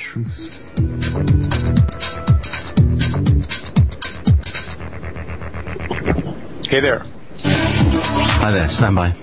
truth. Hey there. Hi there, stand by.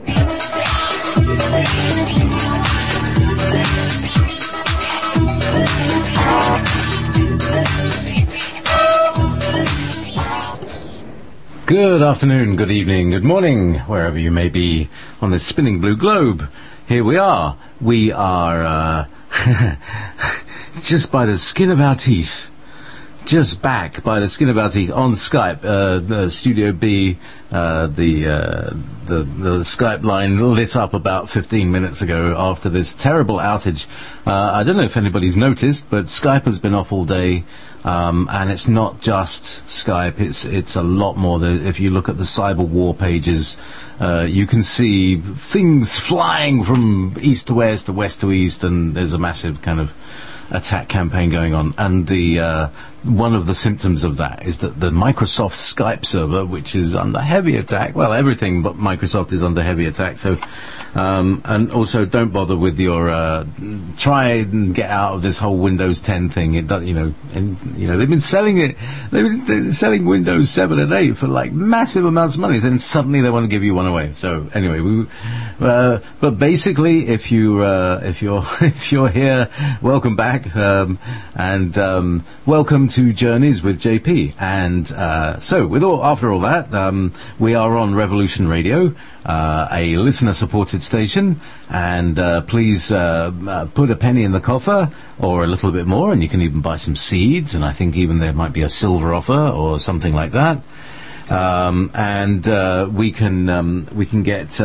Good afternoon, good evening, good morning, wherever you may be on this spinning blue globe. Here we are. We are just by the skin of our teeth. Just back by the skin of our teeth on Skype, the Studio B, the Skype line lit up about 15 minutes ago after this terrible outage. I don't know if anybody's noticed, but Skype has been off all day, and it's not just Skype. It's a lot more. If you look at the cyber war pages, you can see things flying from east to west, to west to east, and there's a massive kind of attack campaign going on, and the one of the symptoms of that is that the Microsoft Skype server, which is under heavy attack, well, everything but Microsoft is under heavy attack, so and also don't bother with your try and get out of this whole Windows 10 thing. It does, they've been selling selling Windows 7 and 8 for like massive amounts of money, and suddenly they want to give you one away. So anyway, but basically, if you're here, welcome back, and welcome to Journeys with JP. And so after all that, we are on Revolution Radio, a listener-supported station, and please put a penny in the coffer, or a little bit more, and you can even buy some seeds, and I think even there might be a silver offer or something like that. And we can get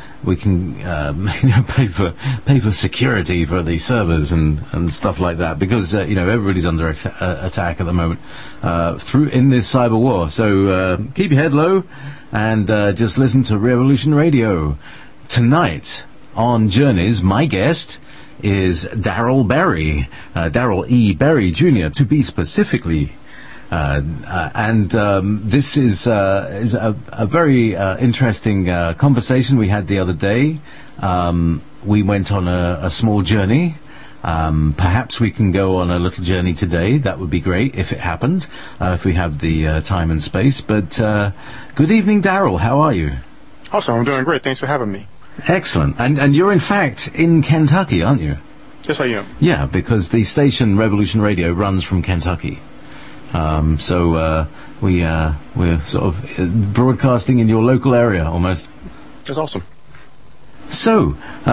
pay for security for the servers and stuff like that, because everybody's under attack at the moment in this cyber war. So keep your head low and just listen to Revolution Radio. Tonight on Journeys, my guest is Darryl Berry, Darryl E. Berry Jr. to be specifically. And this is a very interesting conversation we had the other day. We went on a small journey. Perhaps we can go on a little journey today. That would be great if it happened, if we have the time and space. But good evening, Darryl. How are you? Awesome. I'm doing great. Thanks for having me. Excellent. And you're in fact in Kentucky, aren't you? Yes, I am. Yeah, because the station Revolution Radio runs from Kentucky. So we're sort of broadcasting in your local area almost. That's awesome. So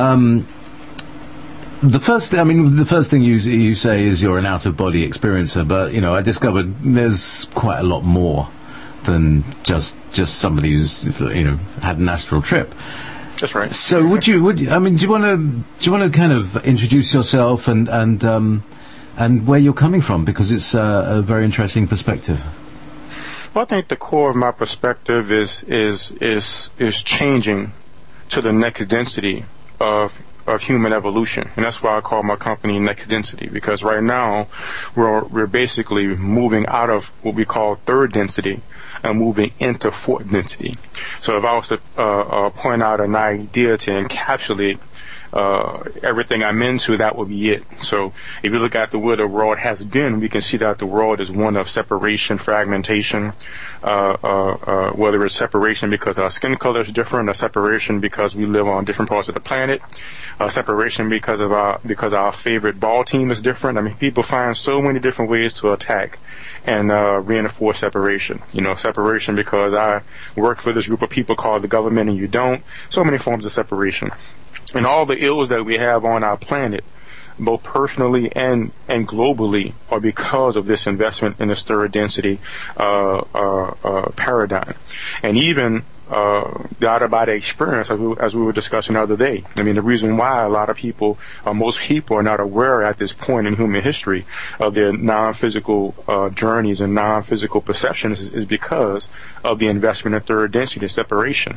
the first thing you say is you're an out-of-body experiencer, but I discovered there's quite a lot more than just somebody who's had an astral trip. That's right. So do you want to kind of introduce yourself and where you're coming from, because it's a very interesting perspective. Well, I think the core of my perspective is changing to the next density of human evolution, and that's why I call my company Next Density, because right now we're basically moving out of what we call third density and moving into fourth density. So if I was to point out an idea to encapsulate everything I'm into, that would be it. So if you look at the way the world has been, we can see that the world is one of separation, fragmentation, whether it's separation because our skin color is different, or separation because we live on different parts of the planet, separation because our favorite ball team is different. I mean, people find so many different ways to attack and reinforce separation. Separation because I work for this group of people called the government and you don't. So many forms of separation. And all the ills that we have on our planet, both personally and globally, are because of this investment in this third density paradigm. And even the out-of-body experience, as we were discussing the other day. I mean, the reason why a lot of people, most people, are not aware at this point in human history of their non-physical journeys and non-physical perceptions is because of the investment in third density, separation.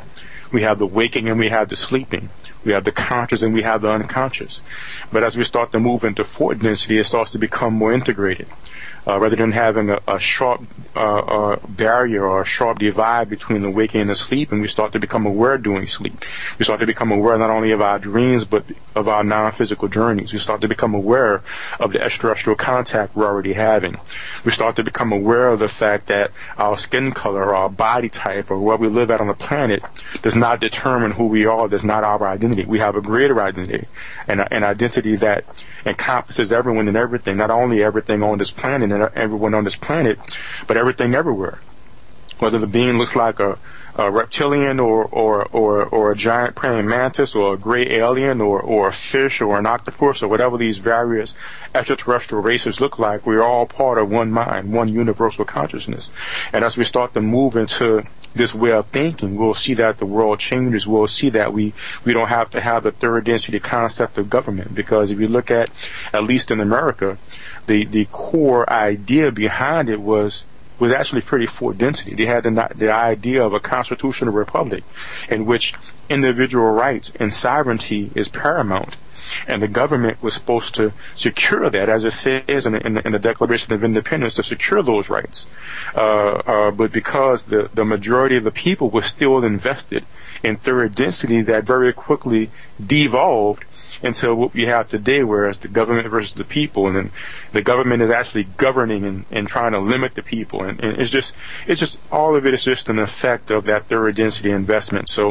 We have the waking and we have the sleeping. We have the conscious and we have the unconscious. But as we start to move into fourth density, it starts to become more integrated. Rather than having a sharp barrier or a sharp divide between the waking and the sleep, and we start to become aware during sleep. We start to become aware not only of our dreams, but of our non-physical journeys. We start to become aware of the extraterrestrial contact we're already having. We start to become aware of the fact that our skin color, or our body type, or where we live at on the planet does not determine who we are, does not our identity. We have a greater identity, and an identity that encompasses everyone and everything, not only everything on this planet and everyone on this planet, but everything everywhere. Whether the being looks like a reptilian or a giant praying mantis or a gray alien or a fish or an octopus or whatever these various extraterrestrial races look like, we're all part of one mind, one universal consciousness. And as we start to move into this way of thinking, we'll see that the world changes. We'll see that we don't have to have the third density concept of government, because if you look at least in America, the core idea behind it was actually pretty fourth density. They had the idea of a constitutional republic in which individual rights and sovereignty is paramount, and the government was supposed to secure that, as it says in the Declaration of Independence, to secure those rights. But because the majority of the people was still invested in third density, that very quickly devolved until what we have today, whereas the government versus the people, and then the government is actually governing and trying to limit the people, and it's just all of it is just an effect of that third density investment. So,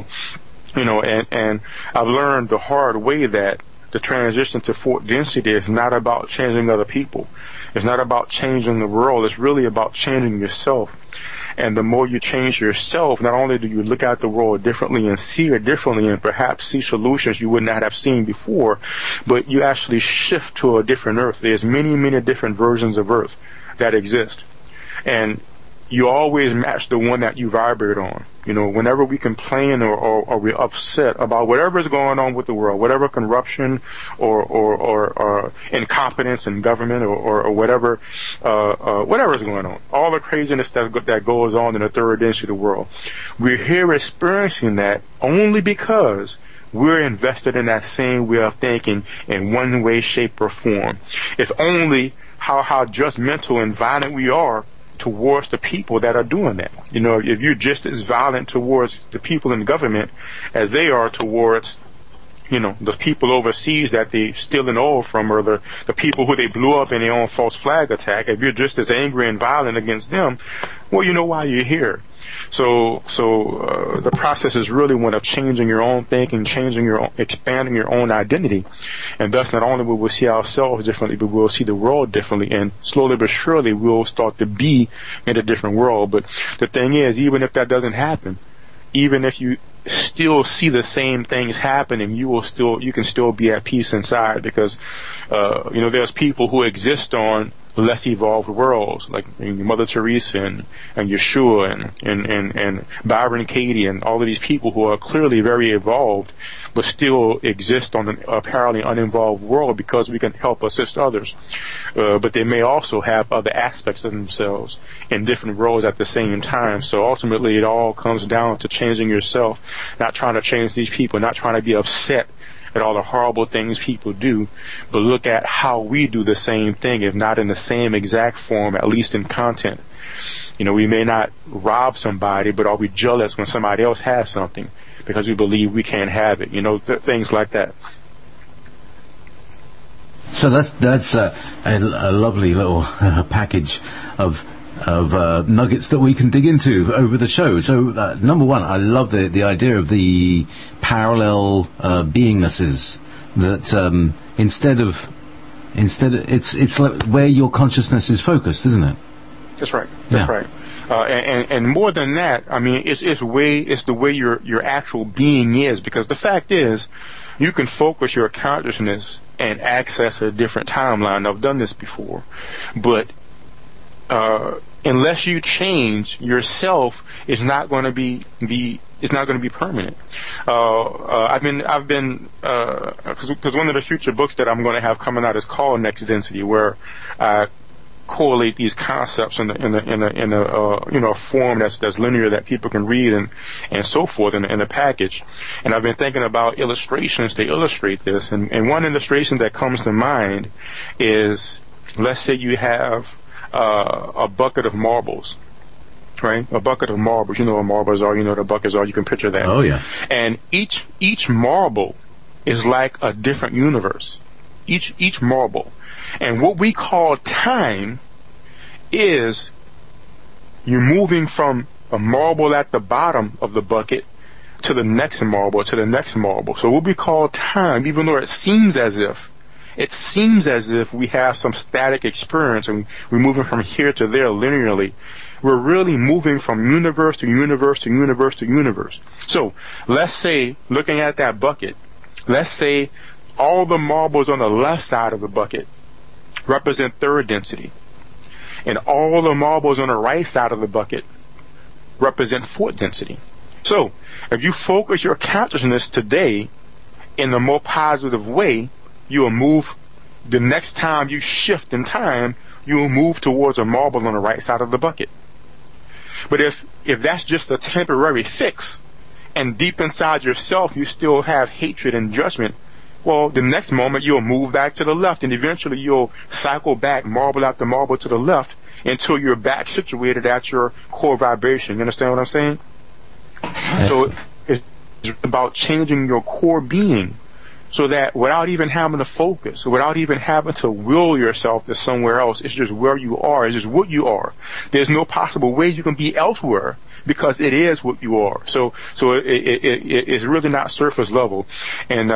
and I've learned the hard way that the transition to fourth density is not about changing other people. It's not about changing the world. It's really about changing yourself. And the more you change yourself, not only do you look at the world differently and see it differently and perhaps see solutions you would not have seen before, but you actually shift to a different earth. There's many, many different versions of earth that exist. And you always match the one that you vibrate on. Whenever we complain or we're upset about whatever is going on with the world, whatever corruption or incompetence in government or whatever is going on, all the craziness that goes on in the third density of the world, we're here experiencing that only because we're invested in that same way of thinking in one way, shape, or form. If only how judgmental and violent we are towards the people that are doing that. If you're just as violent towards the people in government as they are towards, the people overseas that they stealing oil from, or the people who they blew up in their own false flag attack, if you're just as angry and violent against them, well, you know why you're here. So the process is really one of changing your own thinking, expanding your own identity, and thus not only will we see ourselves differently, but we'll see the world differently, and slowly but surely we'll start to be in a different world. But the thing is, even if that doesn't happen, even if you still see the same things happening, you can still be at peace inside, because there's people who exist on less evolved worlds, like Mother Teresa and Yeshua and Byron Katie and all of these people who are clearly very evolved, but still exist on an apparently uninvolved world because we can help assist others. But they may also have other aspects of themselves in different roles at the same time. So ultimately it all comes down to changing yourself, not trying to change these people, not trying to be upset at all the horrible things people do, but look at how we do the same thing, if not in the same exact form, at least in content. We may not rob somebody, but are we jealous when somebody else has something because we believe we can't have it? Things like that. So that's a lovely little package of nuggets that we can dig into over the show. So number one, I love the idea of the parallel beingnesses, that instead of it's like where your consciousness is focused, isn't it? That's right. That's right. And more than that, I mean, it's the way your actual being is, because the fact is, you can focus your consciousness and access a different timeline. I've done this before, but unless you change yourself, it's not going to be permanent. I've been because one of the future books that I'm going to have coming out is called Next Density, where I correlate these concepts in a form that's linear that people can read and so forth in a package. And I've been thinking about illustrations to illustrate this. And one illustration that comes to mind is, let's say you have a bucket of marbles. Right? A bucket of marbles. You know what marbles are, you know what buckets are, you can picture that. Oh, yeah. And each marble is like a different universe. Each marble. And what we call time is you're moving from a marble at the bottom of the bucket to the next marble, to the next marble. So what we call time, even though it seems as if we have some static experience and we're moving from here to there linearly, we're really moving from universe to universe to universe to universe. So let's say, looking at that bucket, let's say all the marbles on the left side of the bucket represent third density, and all the marbles on the right side of the bucket represent fourth density. So if you focus your consciousness today in a more positive way, you will move, the next time you shift in time, you will move towards a marble on the right side of the bucket. But if that's just a temporary fix, and deep inside yourself you still have hatred and judgment, well, the next moment you'll move back to the left, and eventually you'll cycle back marble after marble to the left until you're back situated at your core vibration. You understand what I'm saying? So it's about changing your core being, so that without even having to focus, without even having to will yourself to somewhere else, it's just where you are, it's just what you are. There's no possible way you can be elsewhere, because it is what you are. So it's really not surface level. And,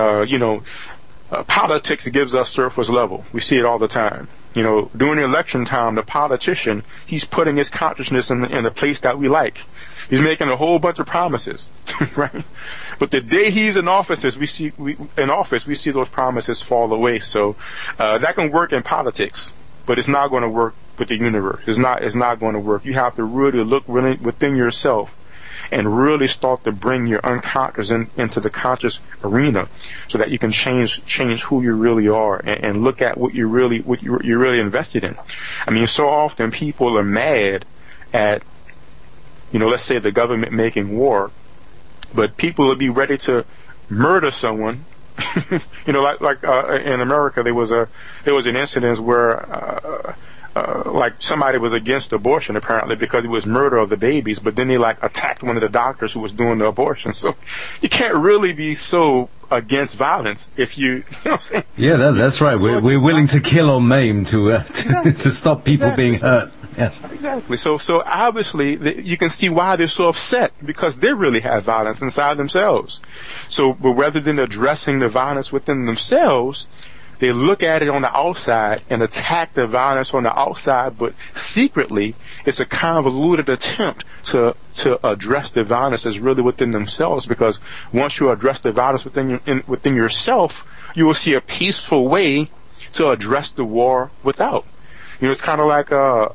politics gives us surface level. We see it all the time. You know, during the election time, the politician, he's putting his consciousness in the place that we like. He's making a whole bunch of promises, right? But the day he's in office, we see those promises fall away. So that can work in politics, but it's not going to work with the universe. It's not going to work. You have to really look really within yourself and really start to bring your unconscious into the conscious arena, so that you can change who you really are, and look at what you're really invested in. I mean, so often people are mad at, let's say the government making war, but people will be ready to murder someone. like in America, there was an incident where like somebody was against abortion apparently because it was murder of the babies, but then they attacked one of the doctors who was doing the abortion. So you can't really be so against violence if you know what I'm saying? Yeah, that's right. We're willing to kill or maim to stop people being hurt. Yes. Exactly. So obviously you can see why they're so upset, because they really have violence inside themselves. So, but rather than addressing the violence within themselves, they look at it on the outside and attack the violence on the outside, but secretly it's a convoluted attempt to address the violence that's really within themselves, because once you address the violence within yourself, you will see a peaceful way to address the war without. It's kind of like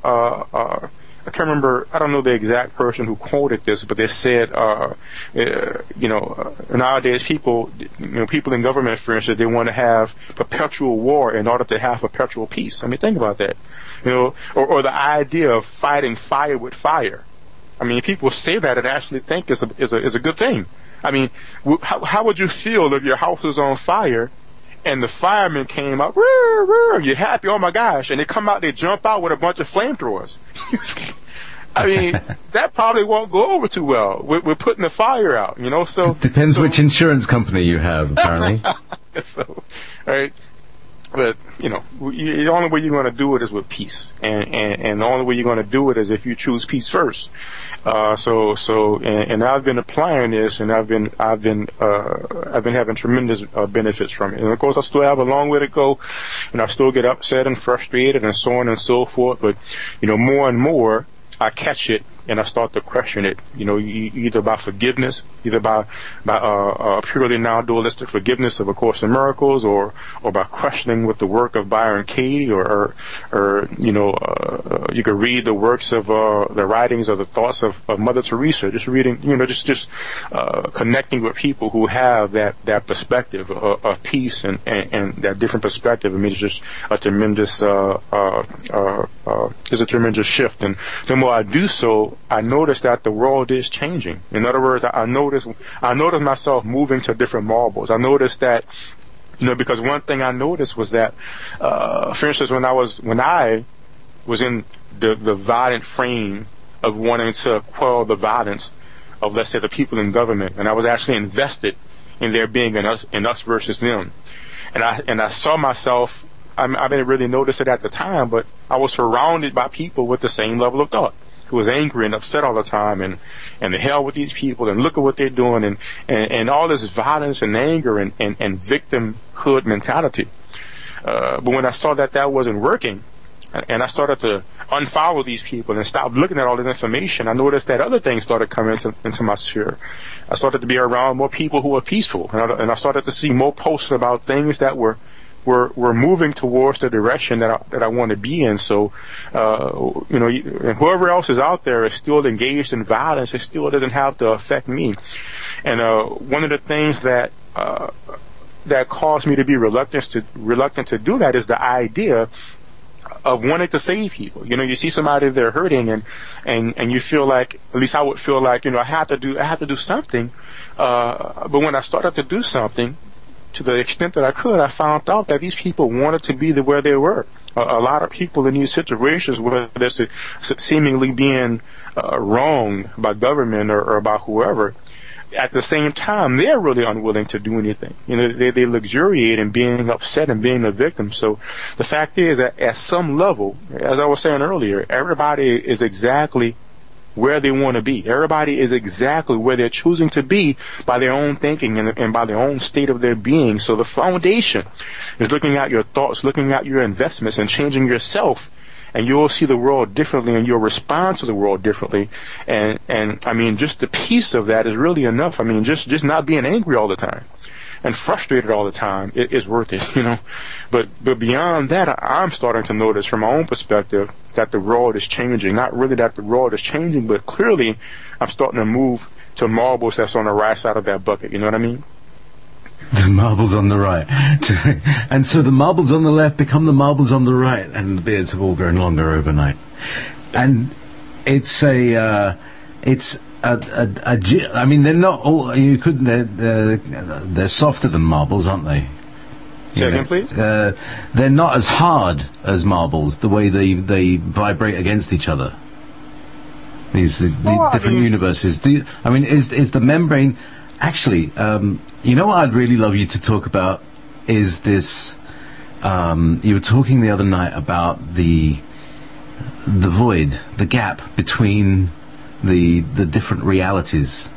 I can't remember, I don't know the exact person who quoted this, but they said, nowadays people in government, for instance, they want to have perpetual war in order to have perpetual peace. I mean, think about that. Or the idea of fighting fire with fire. I mean, people say that and actually think is a good thing. I mean, how would you feel if your house was on fire and the firemen came out, you're happy, oh my gosh, and they come out, they jump out with a bunch of flamethrowers? I mean, that probably won't go over too well. We're putting the fire out, so. Depends which insurance company you have, apparently. So, right. But, the only way you're going to do it is with peace. And the only way you're going to do it is if you choose peace first. And I've been applying this, and I've been having tremendous benefits from it. And of course, I still have a long way to go, and I still get upset and frustrated and so on and so forth. But, more and more, I catch it and I start to question it, either by forgiveness, either by purely non-dualistic forgiveness of A Course in Miracles, or by questioning with the work of Byron Katie, or you could read the works of the writings or the thoughts of Mother Teresa, just reading, just connecting with people who have that perspective of peace and that different perspective. I mean, it's just a tremendous is a tremendous shift. And the more I do so, I notice that the world is changing. In other words, I notice myself moving to different marbles. I noticed that, because one thing I noticed was that, for instance, when I was in the violent frame of wanting to quell the violence of, let's say, the people in government, and I was actually invested in there being an us versus them, and I saw myself. I didn't really notice it at the time, but I was surrounded by people with the same level of thought, who was angry and upset all the time, and the hell with these people, and look at what they're doing, and all this violence and anger and victimhood mentality. But when I saw that wasn't working, and I started to unfollow these people and stop looking at all this information, I noticed that other things started coming into my sphere. I started to be around more people who were peaceful, and I started to see more posts about things that were moving towards the direction that I want to be in. So, and whoever else is out there is still engaged in violence. It still doesn't have to affect me. And one of the things that caused me to be reluctant to do that is the idea of wanting to save people. You see somebody they're hurting, and you feel like, at least I would feel like, I have to do something. But when I started to do something, to the extent that I could, I found out that these people wanted to be where they were. A lot of people in these situations, whether it's seemingly being wronged by government or by whoever, at the same time, they're really unwilling to do anything. They luxuriate in being upset and being a victim. So the fact is that at some level, as I was saying earlier, everybody is exactly where they want to be. Everybody is exactly where they're choosing to be by their own thinking and by their own state of their being. So the foundation is looking at your thoughts, looking at your investments, and changing yourself, and you'll see the world differently, and you'll respond to the world differently. And I mean, just the piece of that is really enough. I mean, just not being angry all the time and frustrated all the time is worth it, But beyond that, I'm starting to notice from my own perspective that the world is changing. Not really that the world is changing, but clearly I'm starting to move to marbles that's on the right side of that bucket. You know what I mean? The marbles on the right. And so the marbles on the left become the marbles on the right, and the beards have all grown longer overnight. And it's I mean, they're not all, they're softer than marbles, aren't they? Say again, please? They're not as hard as marbles, the way they vibrate against each other. These different universes. Is the membrane... Actually, what I'd really love you to talk about is this... you were talking the other night about the void, the gap between the different realities.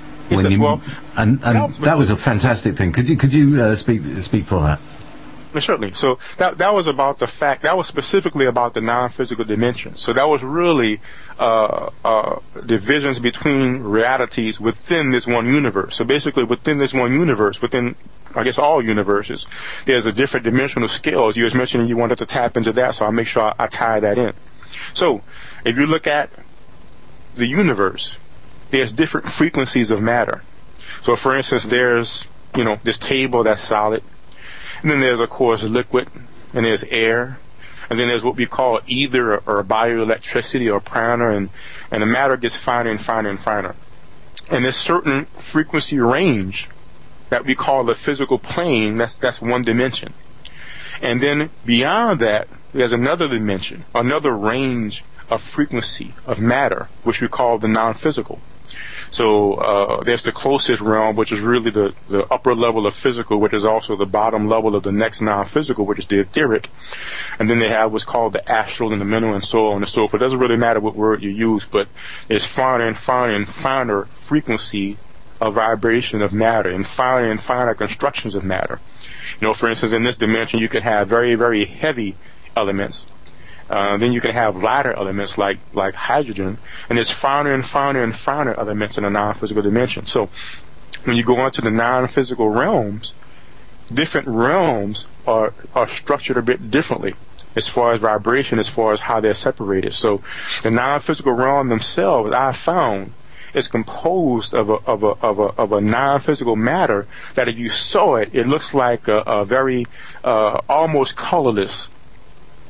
That was a fantastic thing. Could you speak for that? Certainly. So that was about the fact, that was specifically about the non-physical dimension. So that was really divisions between realities within this one universe. So basically within this one universe, within, I guess, all universes, there's a different dimensional scales. You was mentioning you wanted to tap into that, so I'll make sure I tie that in. So if you look at the universe, there's different frequencies of matter. So for instance, there's, this table that's solid. And then there's, of course, liquid, and there's air, and then there's what we call ether or bioelectricity or prana, and the matter gets finer and finer and finer. And there's certain frequency range that we call the physical plane, that's one dimension. And then beyond that, there's another dimension, another range of frequency of matter, which we call the non-physical. So there's the closest realm, which is really the upper level of physical, which is also the bottom level of the next non-physical, which is the etheric. And then they have what's called the astral and the mental and so on and so forth. It doesn't really matter what word you use, but there's finer and finer and finer frequency of vibration of matter and finer constructions of matter. For instance, in this dimension, you could have very, very heavy elements. Then you can have lighter elements like hydrogen, and there's finer and finer and finer elements in the non-physical dimension. So when you go on to the non-physical realms, different realms are structured a bit differently as far as vibration, as far as how they're separated. So the non-physical realm themselves, I found, is composed of a non-physical matter that if you saw it, it looks like a very almost colorless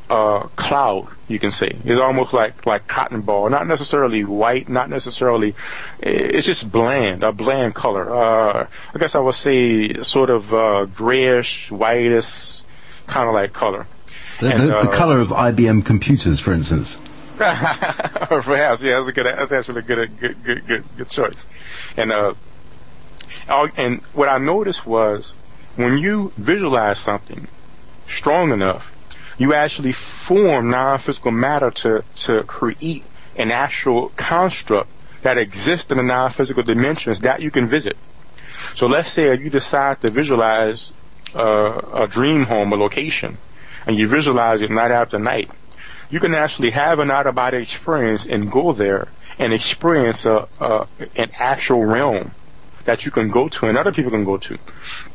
cloud, you can say. It's almost like cotton ball, not necessarily white, not necessarily, it's just a bland color. I guess I would say sort of grayish, whitish, kind of like color. The color of IBM computers, for instance. Perhaps, yeah, that's actually a good choice. And what I noticed was when you visualize something strong enough, you actually form non-physical matter to create an actual construct that exists in the non-physical dimensions that you can visit. So let's say if you decide to visualize a dream home, a location, and you visualize it night after night, you can actually have an out-of-body experience and go there and experience an actual realm that you can go to and other people can go to.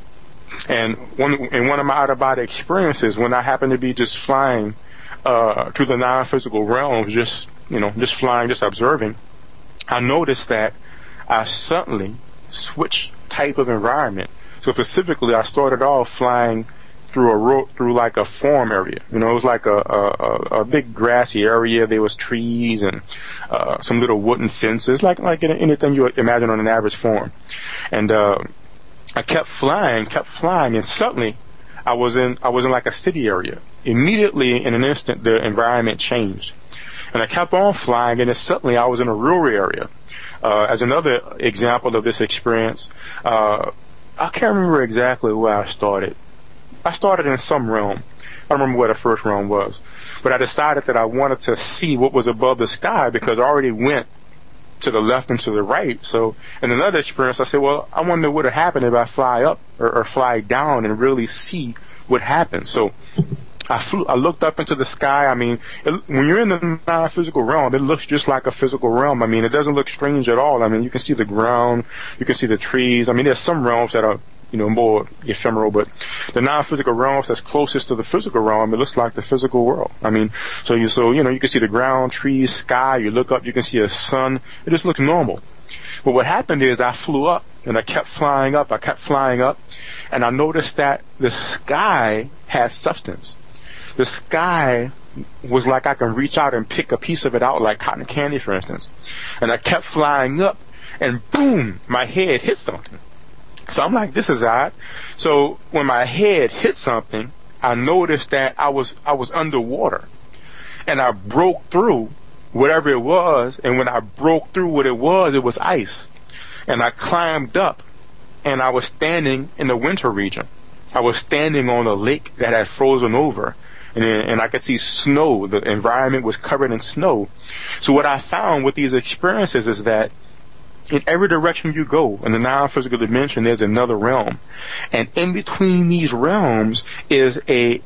And one of my out-of-body experiences, when I happened to be just flying through the non-physical realms, just flying, just observing, I noticed that I suddenly switched type of environment. So specifically, I started off flying through like a farm area. It was like a big grassy area. There was trees and some little wooden fences, like anything you would imagine on an average farm. And I kept flying, and suddenly I was in like a city area. Immediately, in an instant, the environment changed, and I kept on flying, and then suddenly I was in a rural area. As another example of this experience, I can't remember exactly where I started. I started in some realm. I don't remember where the first realm was, but I decided that I wanted to see what was above the sky because I already went to the left and to the right. So in another experience, I said, well, I wonder what would happen if I fly up or fly down and really see what happens. So I looked up into the sky. I mean, when you're in the non-physical realm, it looks just like a physical realm. I mean, it doesn't look strange at all. I mean, you can see the ground, you can see the trees. I mean, there's some realms that are more ephemeral, but the non-physical realms that's closest to the physical realm, it looks like the physical world. I mean, so you can see the ground, trees, sky, you look up, you can see a sun, it just looks normal. But what happened is I flew up, and I kept flying up, and I noticed that the sky had substance. The sky was like I can reach out and pick a piece of it out, like cotton candy, for instance. And I kept flying up, and boom, my head hit something. So I'm like, this is odd. So when my head hit something, I noticed that I was underwater, and I broke through whatever it was. And when I broke through what it was ice. And I climbed up, and I was standing in the winter region. I was standing on a lake that had frozen over, and I could see snow. The environment was covered in snow. So what I found with these experiences is that in every direction you go in the non-physical dimension, there's another realm, and in between these realms is an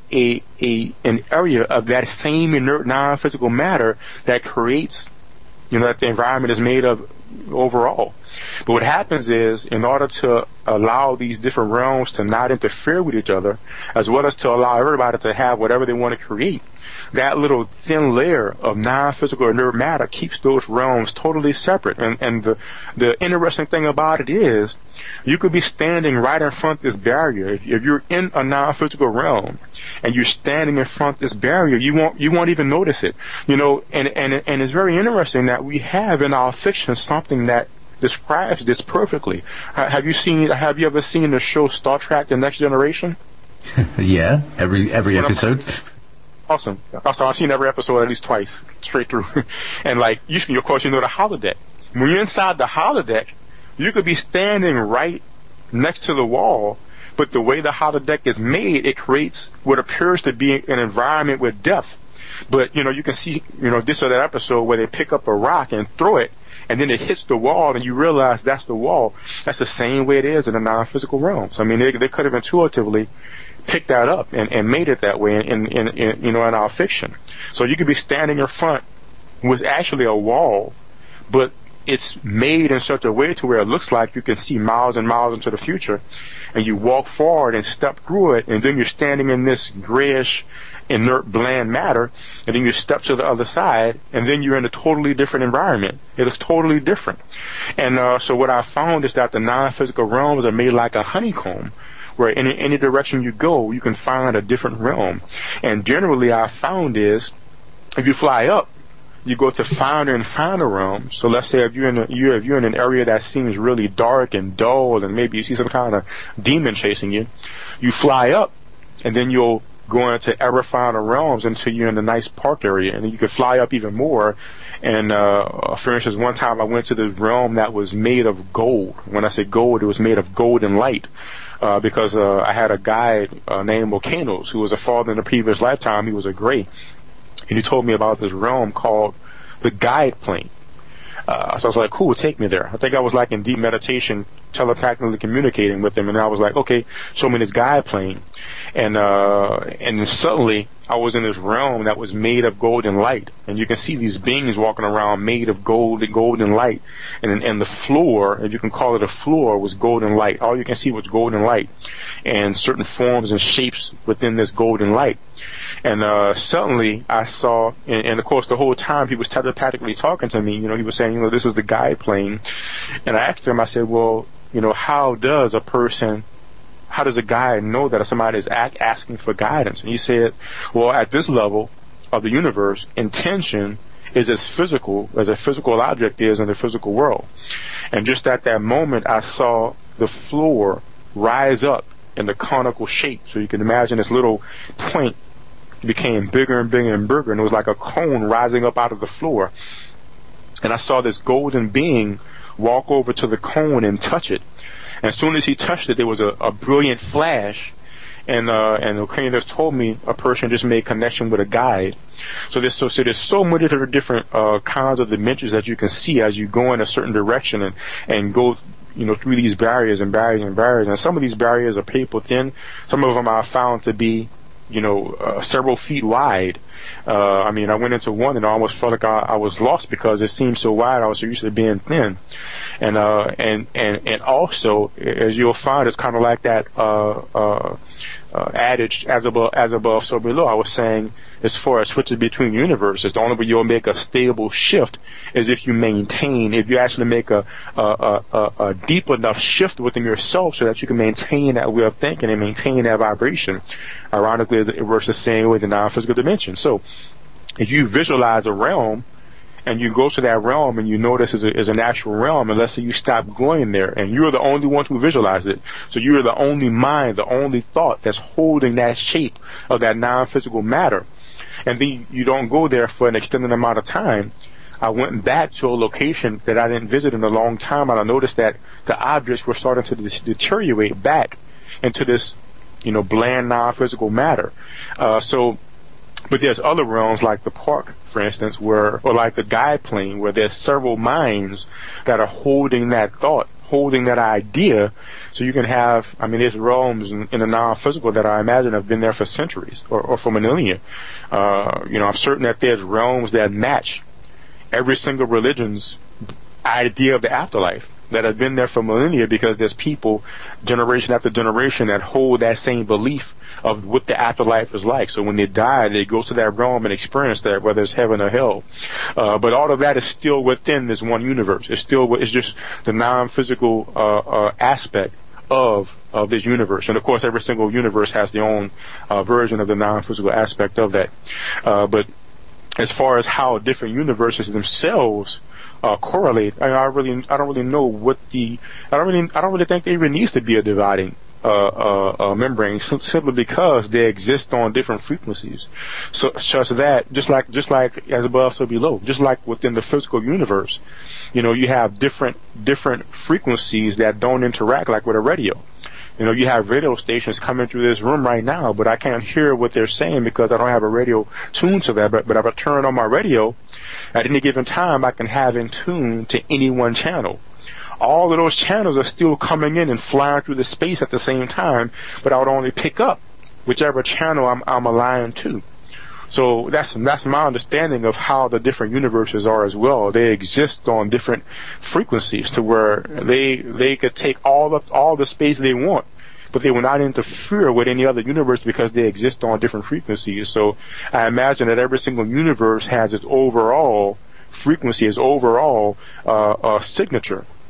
area of that same inert non-physical matter that creates, that the environment is made of overall. But what happens is, in order to allow these different realms to not interfere with each other, as well as to allow everybody to have whatever they want to create, that little thin layer of non-physical inert matter keeps those realms totally separate. And the interesting thing about it is, you could be standing right in front of this barrier. If you're in a non-physical realm and you're standing in front of this barrier, you won't even notice it. And it's very interesting that we have in our fiction something that describes this perfectly. Have you ever seen the show Star Trek: The Next Generation? Yeah, every episode. Awesome. Also, I've seen every episode at least twice, straight through. And of course, the holodeck. When you're inside the holodeck, you could be standing right next to the wall, but the way the holodeck is made, it creates what appears to be an environment with depth. But, you can see, this or that episode where they pick up a rock and throw it, and then it hits the wall, and you realize that's the wall. That's the same way it is in the non-physical realms. I mean, they could have intuitively picked that up and made it that way in our fiction. So you could be standing in front with actually a wall, but it's made in such a way to where it looks like you can see miles and miles into the future, and you walk forward and step through it, and then you're standing in this grayish, inert, bland matter, and then you step to the other side, and then you're in a totally different environment. It looks totally different. And so what I found is that the non-physical realms are made like a honeycomb, where any direction you go, you can find a different realm. And generally, I found is if you fly up, you go to founder and founder realm. So let's say if you're in an area that seems really dark and dull, and maybe you see some kind of demon chasing you, you fly up, and then you'll go into ever founder realms until you're in a nice park area, and then you can fly up even more. And for instance, one time I went to this realm that was made of gold. When I say gold, it was made of golden light. Because I had a guide named Volcanoes, who was a father in a previous lifetime. He was a Gray. And he told me about this realm called the Guide Plane. So I was like, cool, take me there. I think I was like in deep meditation, telepathically communicating with him, and I was like, okay, show me this guide plane. And then suddenly I was in this realm that was made of golden light, and you can see these beings walking around made of golden light, and the floor, if you can call it a floor, was golden light. All you can see was golden light, and certain forms and shapes within this golden light. And suddenly I saw, and of course the whole time he was telepathically talking to me, he was saying, this is the guide plane. And I asked him, I said, well, how does a guide know that somebody is asking for guidance? And he said, well, at this level of the universe, intention is as physical as a physical object is in the physical world. And just at that moment, I saw the floor rise up in the conical shape. So you can imagine this little point became bigger and bigger and bigger, and it was like a cone rising up out of the floor. And I saw this golden being walk over to the cone and touch it. And as soon as he touched it, there was a brilliant flash. And the Ukrainians told me a person just made connection with a guide. So there's so many different kinds of dimensions that you can see as you go in a certain direction and go through these barriers and barriers and barriers. And some of these barriers are paper thin. Some of them I found to be several feet wide. I went into one and I almost felt like I was lost because it seemed so wide. I was so used to being thin. And also, as you'll find, it's kind of like that, adage, as above, so below. I was saying, as far as switches between universes, the only way you'll make a stable shift is if you actually make a deep enough shift within yourself so that you can maintain that way of thinking and maintain that vibration. Ironically, it works the same way in the non-physical dimension. So, if you visualize a realm, and you go to that realm and you notice is an actual realm, and let's say you stop going there, and you're the only one who visualized it. So you're the only mind, the only thought that's holding that shape of that non-physical matter. And then you don't go there for an extended amount of time. I went back to a location that I didn't visit in a long time, and I noticed that the objects were starting to deteriorate back into this, bland non-physical matter. But there's other realms like the park, for instance, or like the guide plane, where there's several minds that are holding that thought, holding that idea. So you can have, there's realms in the non-physical that I imagine have been there for centuries or for millennia. I'm certain that there's realms that match every single religion's idea of the afterlife that have been there for millennia, because there's people, generation after generation, that hold that same belief of what the afterlife is like. So when they die, they go to that realm and experience that, whether it's heaven or hell. But all of that is still within this one universe. It's just the non-physical aspect of this universe. And of course, every single universe has their own version of the non-physical aspect of that. But as far as how different universes themselves correlate, I don't really know what I don't really think there even needs to be a dividing membrane, simply because they exist on different frequencies. So that just like as above, so below, just like within the physical universe, you have different frequencies that don't interact, like with a radio. You have radio stations coming through this room right now, but I can't hear what they're saying because I don't have a radio tuned to that. But if I turn on my radio, at any given time, I can have in tune to any one channel. All of those channels are still coming in and flying through the space at the same time, but I would only pick up whichever channel I'm aligned to. So that's my understanding of how the different universes are as well. They exist on different frequencies to where they could take all the space they want, but they will not interfere with any other universe because they exist on different frequencies. So I imagine that every single universe has its overall frequency, its overall signature.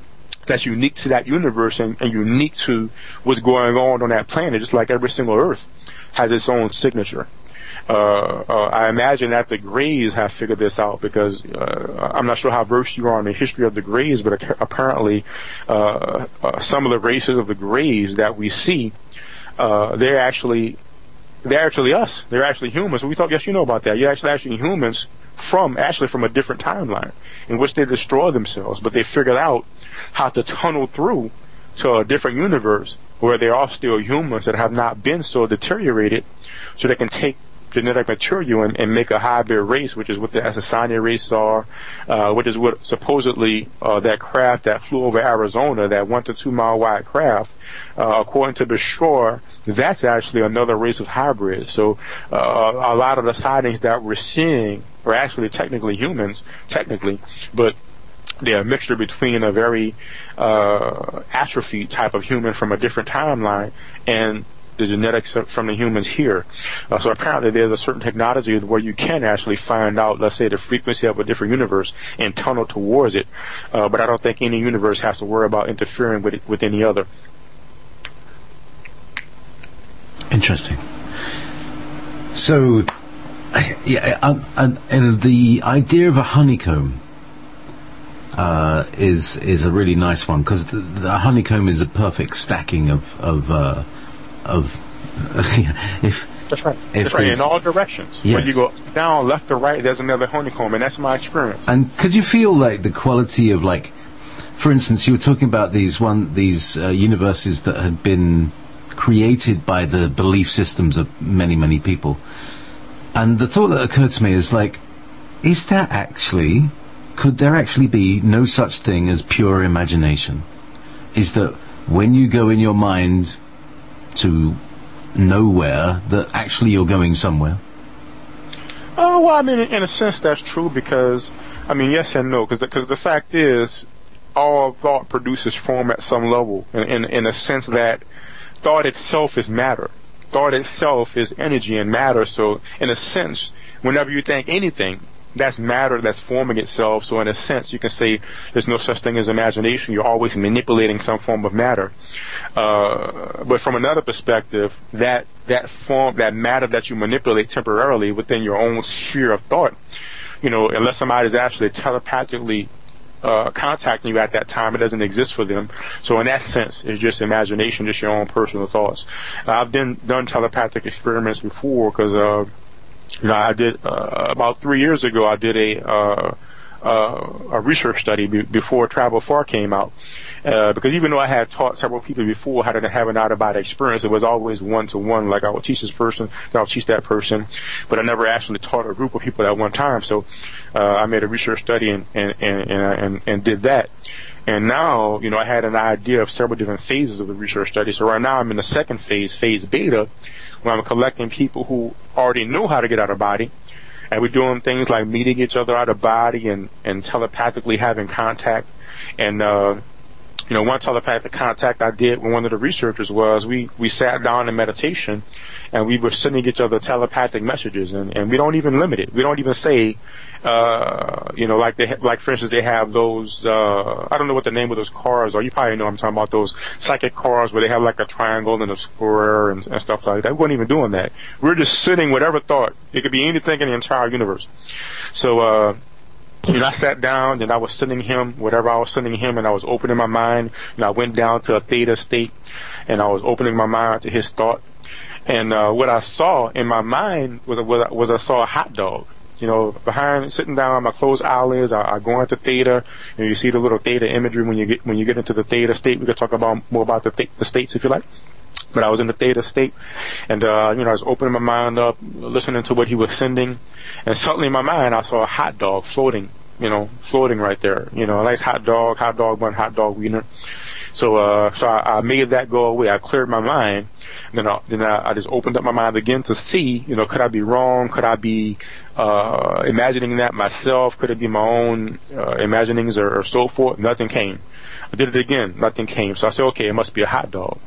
that's unique to that universe and unique to what's going on that planet, just like every single Earth has its own signature. I imagine that the Greys have figured this out because I'm not sure how versed you are in the history of the Greys, but apparently some of the races of the Greys that we see, they're actually us. They're actually humans. So we thought, yes, you know about that. You're actually humans from a different timeline in which they destroy themselves, but they figured out how to tunnel through to a different universe where they are still humans that have not been so deteriorated, so they can take genetic material and make a hybrid race, which is what the Assassini race are, which is what supposedly that craft that flew over Arizona, that 1 to 2 mile wide craft, according to Bashar, that's actually another race of hybrids. So a lot of the sightings that we're seeing are actually technically humans, but they're a mixture between a very atrophied type of human from a different timeline and the genetics from the humans here. So apparently there's a certain technology where you can actually find out, let's say, the frequency of a different universe and tunnel towards it. But I don't think any universe has to worry about interfering with any other. Interesting. So, and the idea of a honeycomb is a really nice one, because the honeycomb is a perfect stacking of if that's right. That's right. In all directions. Yes. When you go down, left or right, there's another honeycomb, and that's my experience. And could you feel like the quality of, like, for instance, you were talking about these universes that had been created by the belief systems of many, many people, and the thought that occurred to me is, like, could there actually be no such thing as pure imagination? Is that when you go in your mind to nowhere, that actually you're going somewhere? Oh, well, I mean, in a sense, that's true, because, I mean, yes and no, because the fact is, all thought produces form at some level, in a sense that thought itself is matter. Thought itself is energy and matter, so in a sense, whenever you think anything, that's matter that's forming itself. So in a sense, you can say there's no such thing as imagination. You're always manipulating some form of matter. But from another perspective, that form, that matter that you manipulate temporarily within your own sphere of thought, unless somebody's actually telepathically contacting you at that time, it doesn't exist for them. So in that sense, it's just imagination, just your own personal thoughts. I've done telepathic experiments before, because I did about 3 years ago. I did a research study before Travel Far came out, because even though I had taught several people before how to have an out-of-body experience, it was always one-to-one. Like, I would teach this person, then I would teach that person, but I never actually taught a group of people at one time. So I made a research study and did that. And now, I had an idea of several different phases of the research study. So right now I'm in the second phase beta, where I'm collecting people who already know how to get out of body, and we're doing things like meeting each other out of body and telepathically having contact. And one telepathic contact I did with one of the researchers was we sat down in meditation, and we were sending each other telepathic messages, and we don't even limit it. We don't even say, like for instance, they have those, I don't know what the name of those cars are. You probably know what I'm talking about, those psychic cars where they have like a triangle and a square and stuff like that. We weren't even doing that. We're just sitting whatever thought. It could be anything in the entire universe. So, I sat down and I was sending him whatever I was sending him, and I was opening my mind, and I went down to a theta state, and I was opening my mind to his thought. And what I saw in my mind was I saw a hot dog. Behind, sitting down, my closed eyelids, I go into theta, and you see the little theta imagery when you get into the theta state. We could talk more about the states if you like. But I was in the theta state, and I was opening my mind up, listening to what he was sending, and suddenly in my mind I saw a hot dog floating right there. A nice hot dog bun, hot dog wiener. So I made that go away. I cleared my mind. Then I just opened up my mind again to see, could I be wrong? Could I be imagining that myself? Could it be my own imaginings or so forth? Nothing came. I did it again. Nothing came. So I said, okay, it must be a hot dog.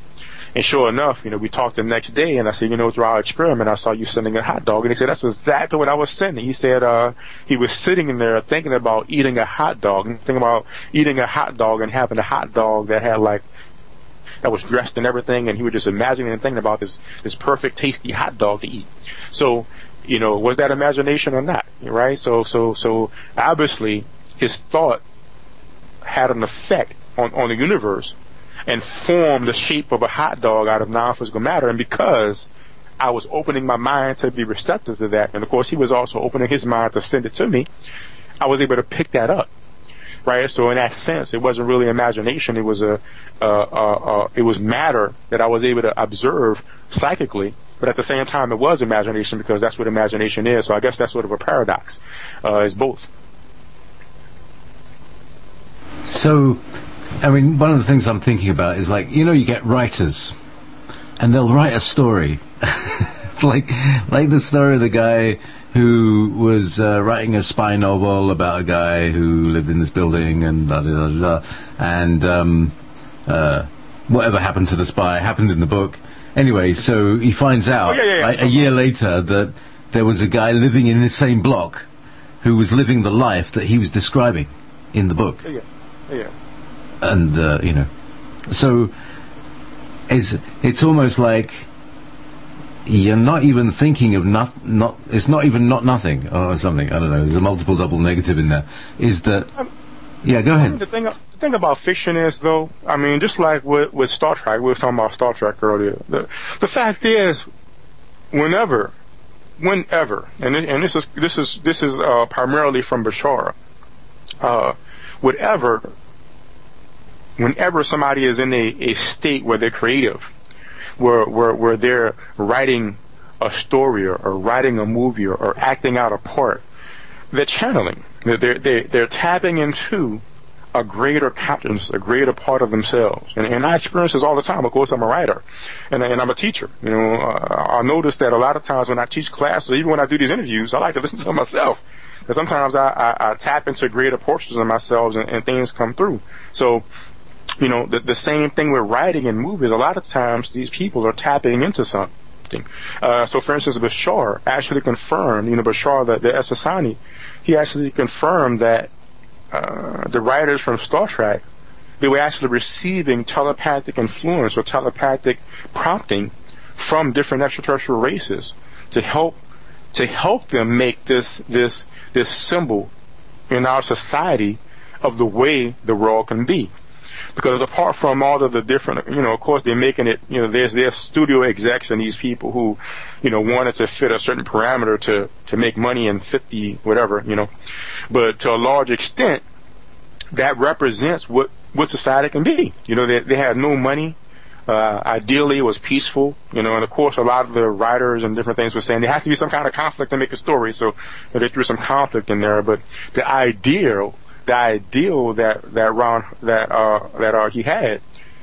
And sure enough, we talked the next day, and I said, through our experiment, I saw you sending a hot dog. And he said, that's exactly what I was sending. He said, he was sitting in there thinking about eating a hot dog, and thinking about eating a hot dog and having a hot dog that had that was dressed and everything, and he was just imagining and thinking about this perfect, tasty hot dog to eat. So, was that imagination or not? Right? So obviously, his thought had an effect on the universe and formed the shape of a hot dog out of non-physical matter. And because I was opening my mind to be receptive to that, and of course he was also opening his mind to send it to me, I was able to pick that up. Right? So in that sense, it wasn't really imagination. It was it was matter that I was able to observe psychically. But at the same time, it was imagination, because that's what imagination is. So I guess that's sort of a paradox. It's both. So, I mean, one of the things I'm thinking about is you get writers, and they'll write a story, like the story of the guy who was writing a spy novel about a guy who lived in this building, and and whatever happened to the spy happened in the book. Anyway, so he finds out a year later that there was a guy living in the same block who was living the life that he was describing in the book. Yeah. And so it's almost like you're not even thinking of it's not even not nothing or something. I don't know. There's a multiple double negative in there. Is that? Yeah, go ahead. The thing about fiction is, though, I mean, just like with Star Trek, we were talking about Star Trek earlier. The fact is, whenever, and this is primarily from Bashar. Whenever somebody is in a state where they're creative, where they're writing a story or writing a movie or acting out a part, they're channeling. They're tapping into a greater consciousness, a greater part of themselves. And I experience this all the time. Of course, I'm a writer, and I'm a teacher. I notice that a lot of times when I teach classes, even when I do these interviews, I like to listen to myself. Because sometimes I tap into greater portions of myself, and things come through. So, the same thing with writing and movies. A lot of times these people are tapping into something. So for instance, Bashar actually confirmed, Bashar, the Esasani, he actually confirmed that the writers from Star Trek, they were actually receiving telepathic influence or telepathic prompting from different extraterrestrial races to help them make this symbol in our society of the way the world can be. Because apart from all of the different, of course they're making it, there's studio execs and these people who, wanted to fit a certain parameter to make money and fit the whatever, But to a large extent, that represents what society can be. They had no money. Ideally, it was peaceful, and of course, a lot of the writers and different things were saying there has to be some kind of conflict to make a story, so they threw some conflict in there. But the ideal that he had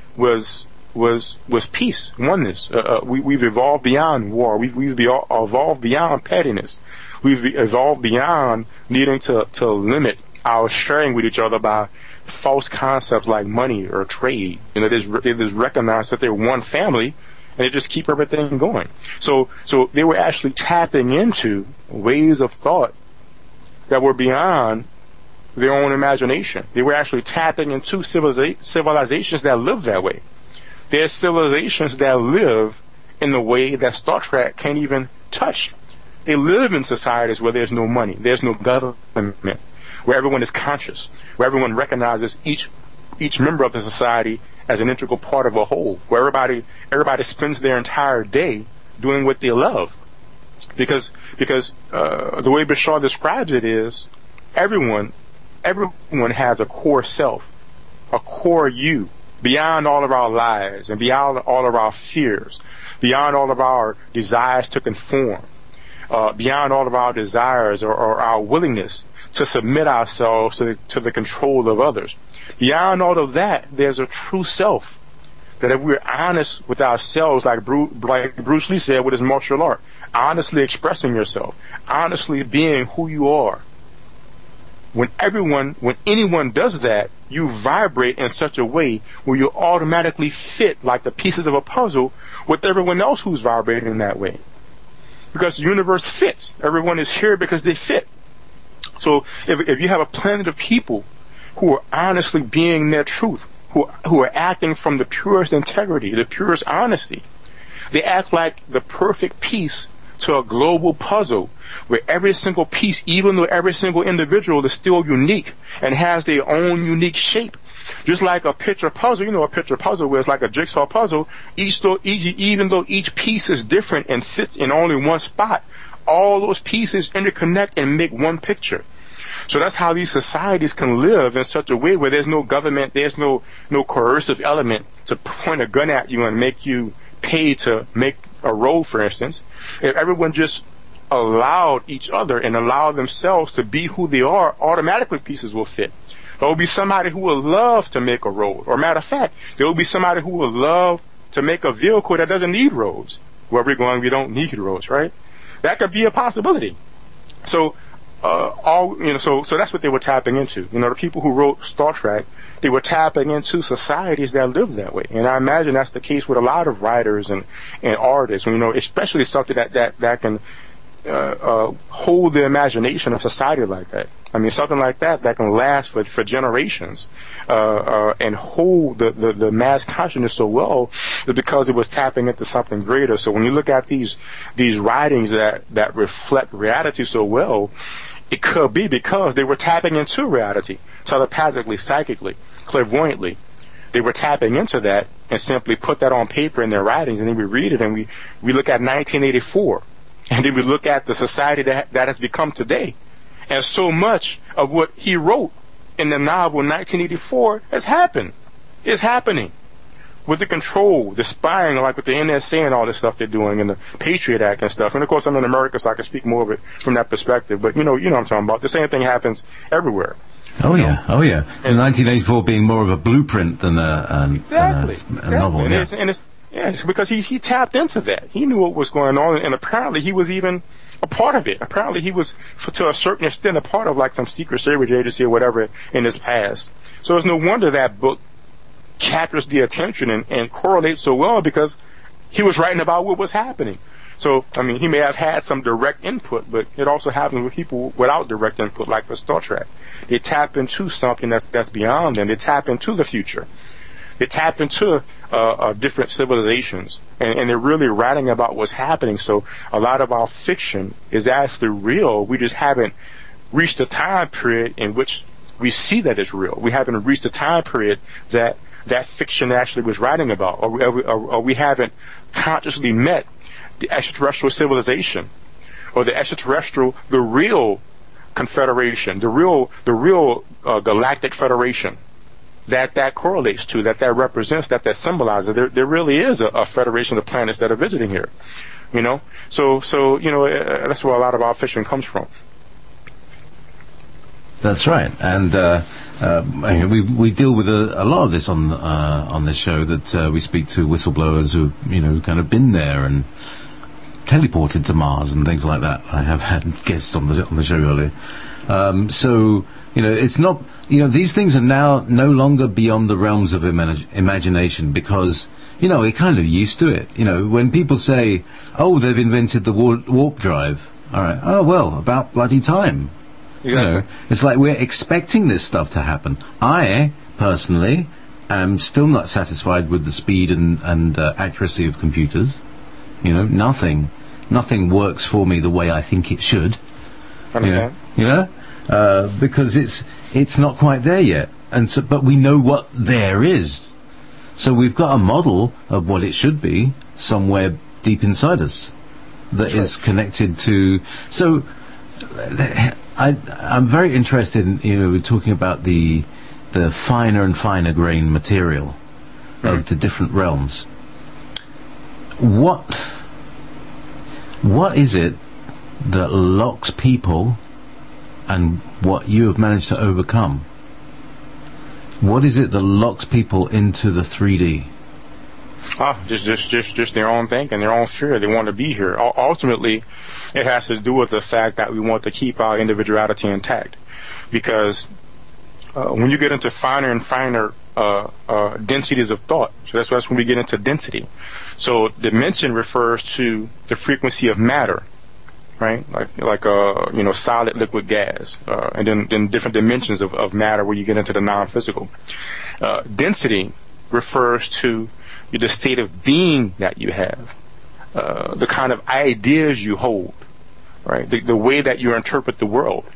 was peace, oneness. We've evolved beyond war. We've evolved beyond pettiness. We've evolved beyond needing to limit our sharing with each other by false concepts like money or trade. They just recognize that they're one family, and they just keep everything going. So they were actually tapping into ways of thought that were beyond their own imagination. They were actually tapping into civilizations that live that way. There's civilizations that live in the way that Star Trek can't even touch. They live in societies where there's no money, there's no government, where everyone is conscious, where everyone recognizes each member of the society as an integral part of a whole, where everybody spends their entire day doing what they love. Because the way Bashar describes it is, everyone has a core self, a core you, beyond all of our lies and beyond all of our fears, beyond all of our desires to conform, beyond all of our desires or our willingness to submit ourselves to the control of others. Beyond all of that, there's a true self that if we're honest with ourselves, like Bruce Lee said with his martial art, honestly expressing yourself, honestly being who you are. When anyone does that, you vibrate in such a way where you automatically fit like the pieces of a puzzle with everyone else who's vibrating in that way. Because the universe fits. Everyone is here because they fit. So if you have a planet of people who are honestly being their truth, who are acting from the purest integrity, the purest honesty, they act like the perfect piece to a global puzzle where every single piece, even though every single individual is still unique and has their own unique shape. Just like a picture puzzle, a picture puzzle where it's like a jigsaw puzzle, even though each piece is different and sits in only one spot, all those pieces interconnect and make one picture. So that's how these societies can live in such a way where there's no government, there's no coercive element to point a gun at you and make you pay to make a road, for instance. If everyone just allowed each other and allowed themselves to be who they are, automatically pieces will fit. There will be somebody who will love to make a road. Or matter of fact, there will be somebody who will love to make a vehicle that doesn't need roads. Where we're going, we don't need roads, right? That could be a possibility. So, so that's what they were tapping into. The people who wrote Star Trek, they were tapping into societies that live that way. And I imagine that's the case with a lot of writers and artists, especially something that can hold the imagination of society like that. I mean, something like that can last for generations, and hold the mass consciousness so well is because it was tapping into something greater. So when you look at these writings that reflect reality so well, it could be because they were tapping into reality, telepathically, psychically, clairvoyantly. They were tapping into that and simply put that on paper in their writings, and then we read it and we look at 1984. And then we look at the society that has become today. And so much of what he wrote in the novel 1984 has happened. It's happening. With the control, the spying, like with the NSA and all this stuff they're doing, and the Patriot Act and stuff. And of course I'm in America, so I can speak more of it from that perspective. But you know what I'm talking about. The same thing happens everywhere. Oh yeah. And 1984 being more of a blueprint than a novel. It's because he tapped into that. He knew what was going on, and apparently he was even a part of it. Apparently he was, to a certain extent, a part of like some secret service agency or whatever in his past. So it's no wonder that book captures the attention and correlates so well, because he was writing about what was happening. So, I mean, he may have had some direct input, but it also happens with people without direct input, like with Star Trek. They tap into something that's beyond them. They tap into the future. They tap into different civilizations, and they're really writing about what's happening. So a lot of our fiction is actually real. We just haven't reached a time period in which we see that it's real. We haven't reached a time period that fiction actually was writing about, or we haven't consciously met the extraterrestrial civilization, or the real confederation, the real galactic federation that correlates to, that represents, that symbolizes. There really is a federation of planets that are visiting here, So that's where a lot of our fiction comes from. That's right, and we deal with a lot of this on this show. That we speak to whistleblowers who kind of been there and teleported to Mars and things like that. I have had guests on the show earlier. So it's not. These things are now no longer beyond the realms of imagination, because we're kind of used to it. When people say, "Oh, they've invented the warp drive," all right. Oh well, about bloody time. Exactly. It's like we're expecting this stuff to happen. I, personally, am still not satisfied with the speed and accuracy of computers. Nothing works for me the way I think it should. Understand? Because it's not quite there yet. And so, but we know what there is. So we've got a model of what it should be somewhere deep inside us that is connected to. So I'm very interested in talking about the finer and finer grain material of the different realms. What is it that locks people, and what you have managed to overcome? What is it that locks people into the 3D? Just their own thinking, their own fear. They want to be here. Ultimately, it has to do with the fact that we want to keep our individuality intact, because when you get into finer and finer densities of thought, so that's when we get into density. So dimension refers to the frequency of matter, right? Like solid, liquid, gas, and then different dimensions of matter where you get into the non-physical. Density refers to the state of being that you have, the kind of ideas you hold, right? The way that you interpret the world.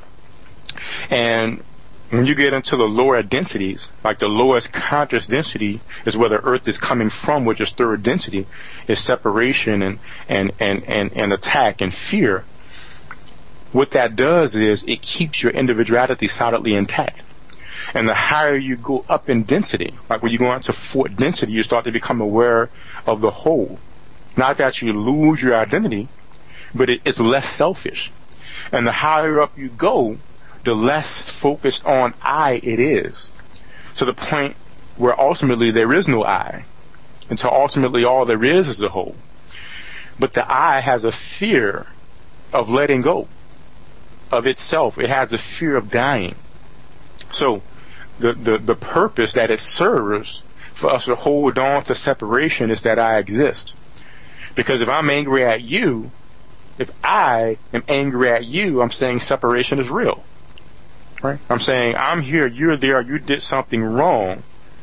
And when you get into the lower densities, like the lowest conscious density is where the earth is coming from, which is third density, is separation and attack and fear. What that does is it keeps your individuality solidly intact. And the higher you go up in density, like when you go into fourth density, you start to become aware of the whole. Not that you lose your identity, but it's less selfish. And the higher up you go, the less focused on I it is. To the point where ultimately there is no I. Until ultimately all there is the whole. But the I has a fear of letting go of itself. It has a fear of dying. So the purpose that it serves for us to hold on to separation is that I exist. Because if I'm angry at you, if I am angry at you, I'm saying separation is real. Right? I'm saying I'm here, you're there, you did something wrong,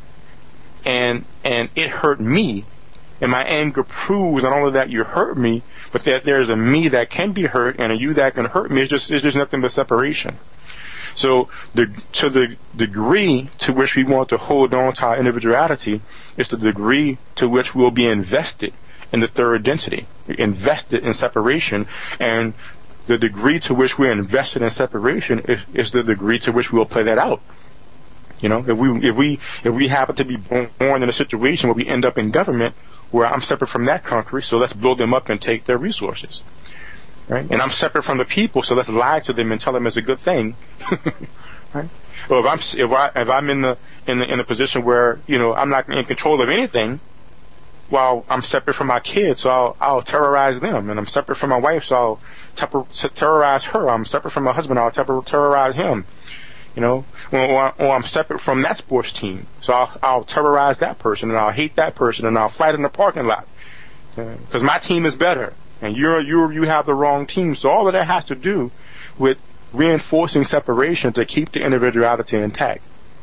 and it hurt me, and my anger proves not only that you hurt me, but that there's a me that can be hurt and a you that can hurt me. It's just nothing but separation. So to the degree to which we want to hold on to our individuality is the degree to which we'll be invested in the third density, invested in separation, and the degree to which we're invested in separation is the degree to which we'll play that out. You know, if we happen to be born in a situation where we end up in government where I'm separate from that country, so let's blow them up and take their resources. Right? And I'm separate from the people, so let's lie to them and tell them it's a good thing. Right? Or if I'm in the position where, you know, I'm not in control of anything, well, I'm separate from my kids, so I'll terrorize them. And I'm separate from my wife, so I'll terrorize her. I'm separate from my husband, I'll terrorize him. You know, or I'm separate from that sports team, so I'll terrorize that person, and I'll hate that person, and I'll fight in the parking lot because my team is better, and you have the wrong team. So all of that has to do with reinforcing separation to keep the individuality intact.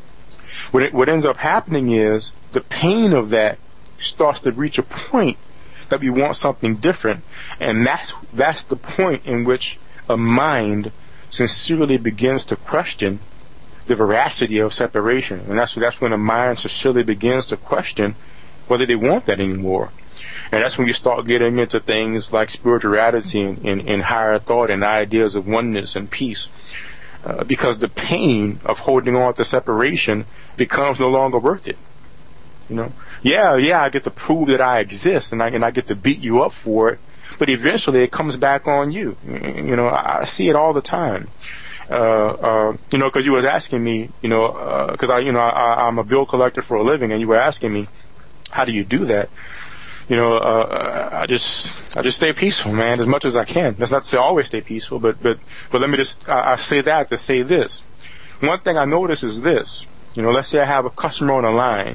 What ends up happening is the pain of that starts to reach a point that we want something different, and that's the point in which a mind sincerely begins to question the veracity of separation, and that's when a mind sincerely begins to question whether they want that anymore. And that's when you start getting into things like spirituality and higher thought and ideas of oneness and peace, because the pain of holding on to separation becomes no longer worth it. You know, yeah, I get to prove that I exist, and I get to beat you up for it, but eventually it comes back on you. You know, I see it all the time. You know, because you was asking me, you know, because I'm a bill collector for a living, and you were asking me, how do you do that? You know, I just stay peaceful, man, as much as I can. That's not to say always stay peaceful, but let me just, I say that to say this. One thing I notice is this. You know, let's say I have a customer on the line,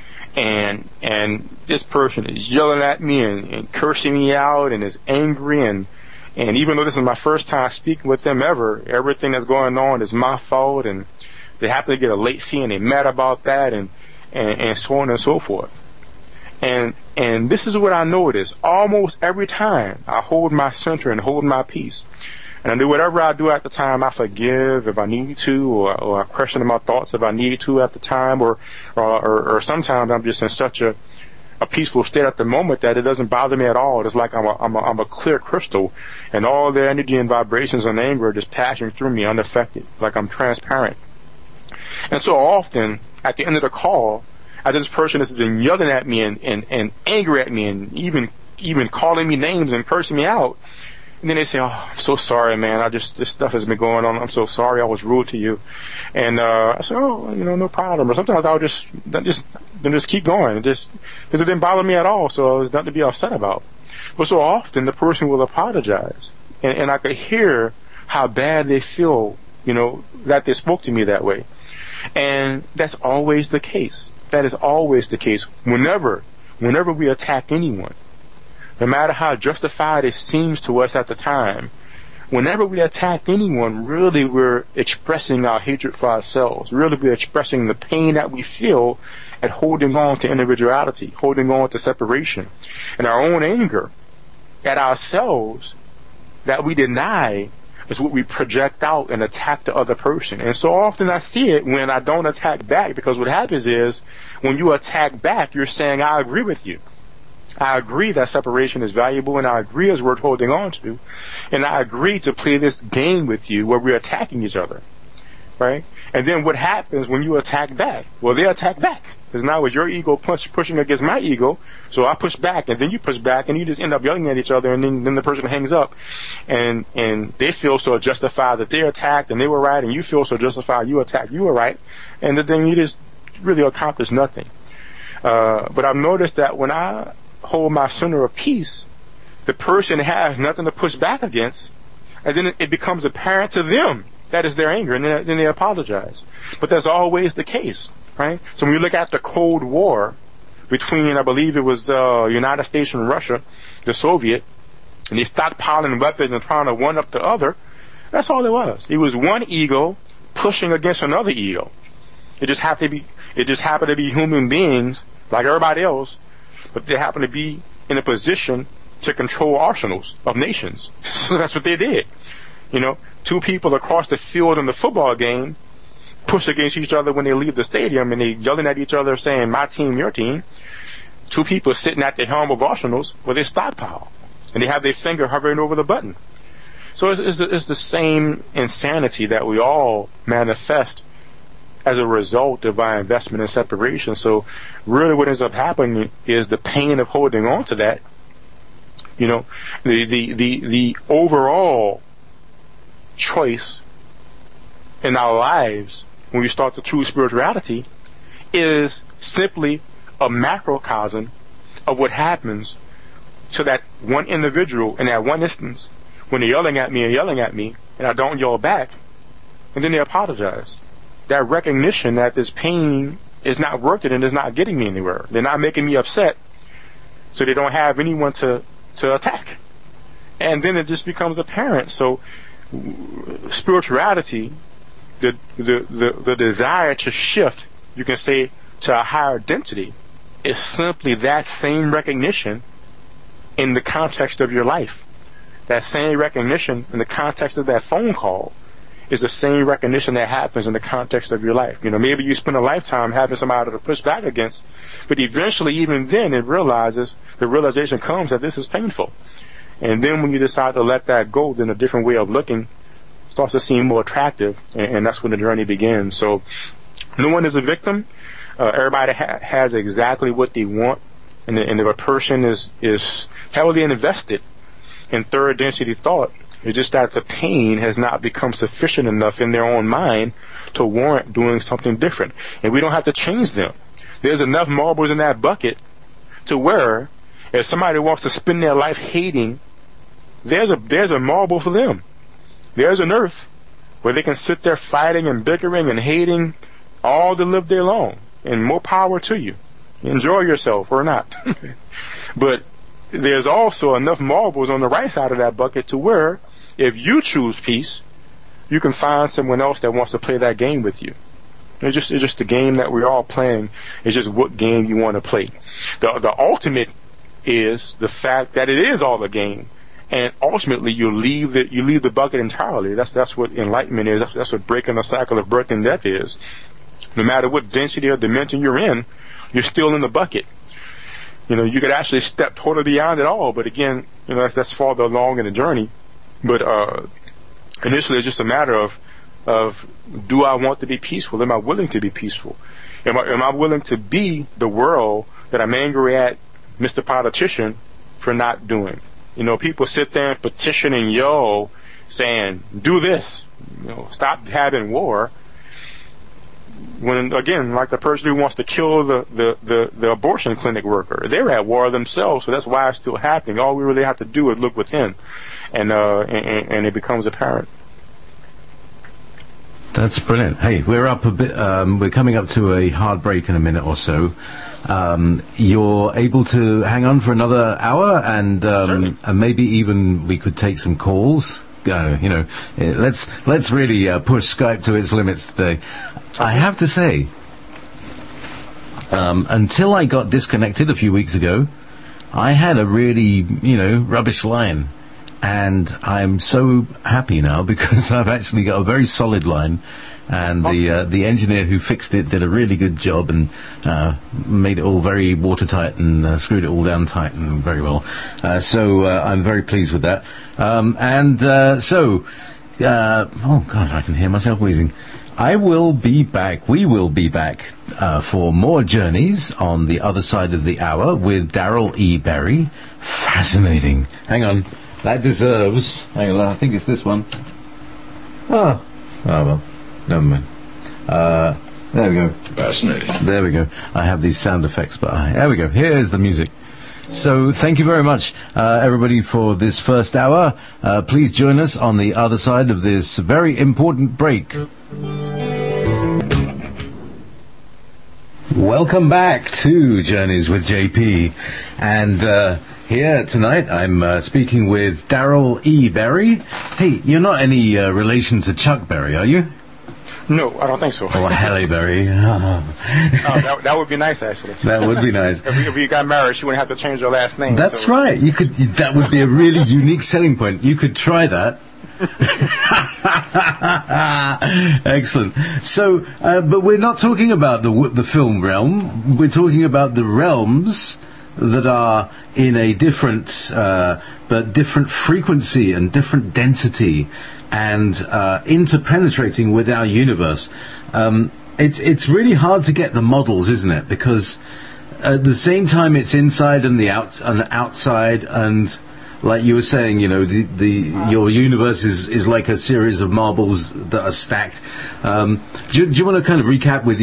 and this person is yelling at me and cursing me out and is angry, and even though this is my first time speaking with them ever, everything that's going on is my fault, and they happen to get a late fee and they're mad about that, and so on and so forth. And this is what I notice. Almost every time I hold my center and hold my peace, and I do whatever I do at the time, I forgive if I need to, or I question my thoughts if I need to at the time, or sometimes I'm just in such a peaceful state at the moment that it doesn't bother me at all. It's like I'm a clear crystal, and all the energy and vibrations and anger are just passing through me unaffected, like I'm transparent. And so often, at the end of the call, this person has been yelling at me and angry at me, and even calling me names and cursing me out. And then they say, "Oh, I'm so sorry, man. this stuff has been going on. I'm so sorry. I was rude to you." And I say, "Oh, you know, no problem." Or sometimes I'll just keep going, just because it didn't bother me at all, so there's nothing to be upset about. But so often the person will apologize, and I could hear how bad they feel, you know, that they spoke to me that way. And that's always the case. That is always the case. Whenever we attack anyone, no matter how justified it seems to us at the time, whenever we attack anyone, really we're expressing our hatred for ourselves. Really we're expressing the pain that we feel at holding on to individuality, holding on to separation, and our own anger at ourselves that we deny is what we project out and attack the other person. And so often I see it when I don't attack back, because what happens is when you attack back, you're saying, I agree with you. I agree that separation is valuable, and I agree it's worth holding on to, and I agree to play this game with you where we're attacking each other, right? And then what happens when you attack back? Well, they attack back, because now it's your ego pushing against my ego, so I push back, and then you push back, and you just end up yelling at each other, and then the person hangs up, and they feel so justified that they attacked and they were right, and you feel so justified you attacked, you were right, and then you just really accomplish nothing. But I've noticed that when I hold my center of peace, the person has nothing to push back against, and then it becomes apparent to them that is their anger, and then they apologize. But that's always the case, right? So when you look at the Cold War between, I believe it was United States and Russia, the Soviet, and they stockpiling weapons and trying to one up the other, that's all it was. It was one ego pushing against another ego. It just happened to be human beings like everybody else, but they happen to be in a position to control arsenals of nations. So that's what they did. You know, two people across the field in the football game push against each other when they leave the stadium, and they yelling at each other saying, my team, your team. Two people sitting at the helm of arsenals where they stockpile, and they have their finger hovering over the button. So it's the same insanity that we all manifest as a result of our investment in separation. So really what ends up happening is the pain of holding on to that. You know, the overall choice in our lives when we start to choose spirituality is simply a macrocosm of what happens to that one individual in that one instance when they're yelling at me and I don't yell back, and then they apologize. That recognition that this pain is not working and is not getting me anywhere. They're not making me upset, so they don't have anyone to attack. And then it just becomes apparent. So spirituality, the desire to shift, you can say, to a higher density, is simply that same recognition in the context of your life. That same recognition in the context of that phone call is the same recognition that happens in the context of your life. You know, maybe you spend a lifetime having somebody to push back against, but eventually, even then, the realization comes that this is painful. And then when you decide to let that go, then a different way of looking starts to seem more attractive, and that's when the journey begins. So no one is a victim. Everybody has exactly what they want, and if a person is heavily invested in third density thought, it's just that the pain has not become sufficient enough in their own mind to warrant doing something different. And we don't have to change them. There's enough marbles in that bucket to where if somebody wants to spend their life hating, there's a marble for them. There's an earth where they can sit there fighting and bickering and hating all the live day long. And more power to you. Enjoy yourself or not. But there's also enough marbles on the right side of that bucket to where if you choose peace, you can find someone else that wants to play that game with you. It's just the game that we're all playing. It's just what game you want to play. The ultimate is the fact that it is all a game, and ultimately you leave the bucket entirely. That's what enlightenment is. That's what breaking the cycle of birth and death is. No matter what density or dimension you're in, you're still in the bucket. You know, you could actually step totally beyond it all, but again, you know, that's farther along in the journey. But initially, it's just a matter of do I want to be peaceful? Am I willing to be peaceful? Am I willing to be the world that I'm angry at Mr. Politician for not doing? You know, people sit there and petition and yell, saying, "Do this," you know, stop having war. When again, like the person who wants to kill the abortion clinic worker, they're at war themselves, so that's why it's still happening. All we really have to do is look within, and it becomes apparent. That's brilliant. Hey, we're up a bit. We're coming up to a hard break in a minute or so. You're able to hang on for another hour, and maybe even we could take some calls. Let's really push Skype to its limits today. I have to say, until I got disconnected a few weeks ago, I had a really, rubbish line. And I'm so happy now because I've actually got a very solid line, and the engineer who fixed it did a really good job and made it all very watertight and screwed it all down tight and very well. So I'm very pleased with that. Oh God, I can hear myself wheezing. We will be back for more journeys on the other side of the hour with Daryl E. Berry. Fascinating. Hang on. That deserves... Hang on, I think it's this one. Oh well. Never mind. There we go. Fascinating. There we go. I have these sound effects, but there we go. Here's the music. So thank you very much, everybody, for this first hour. Please join us on the other side of this very important break. Welcome back to Journeys with JP. And... here tonight, I'm speaking with Daryl E. Berry. Hey, you're not any relation to Chuck Berry, are you? No, I don't think so. Or Halle Berry. That would be nice, actually. That would be nice. If you got married, she wouldn't have to change her last name. That's right. That would be a really unique selling point. You could try that. Excellent. So, but we're not talking about the film realm. We're talking about the realms that are in a different frequency and different density, and interpenetrating with our universe. It's really hard to get the models, isn't it? Because at the same time, it's inside and outside, and like you were saying, your universe is like a series of marbles that are stacked. Do you want to kind of recap with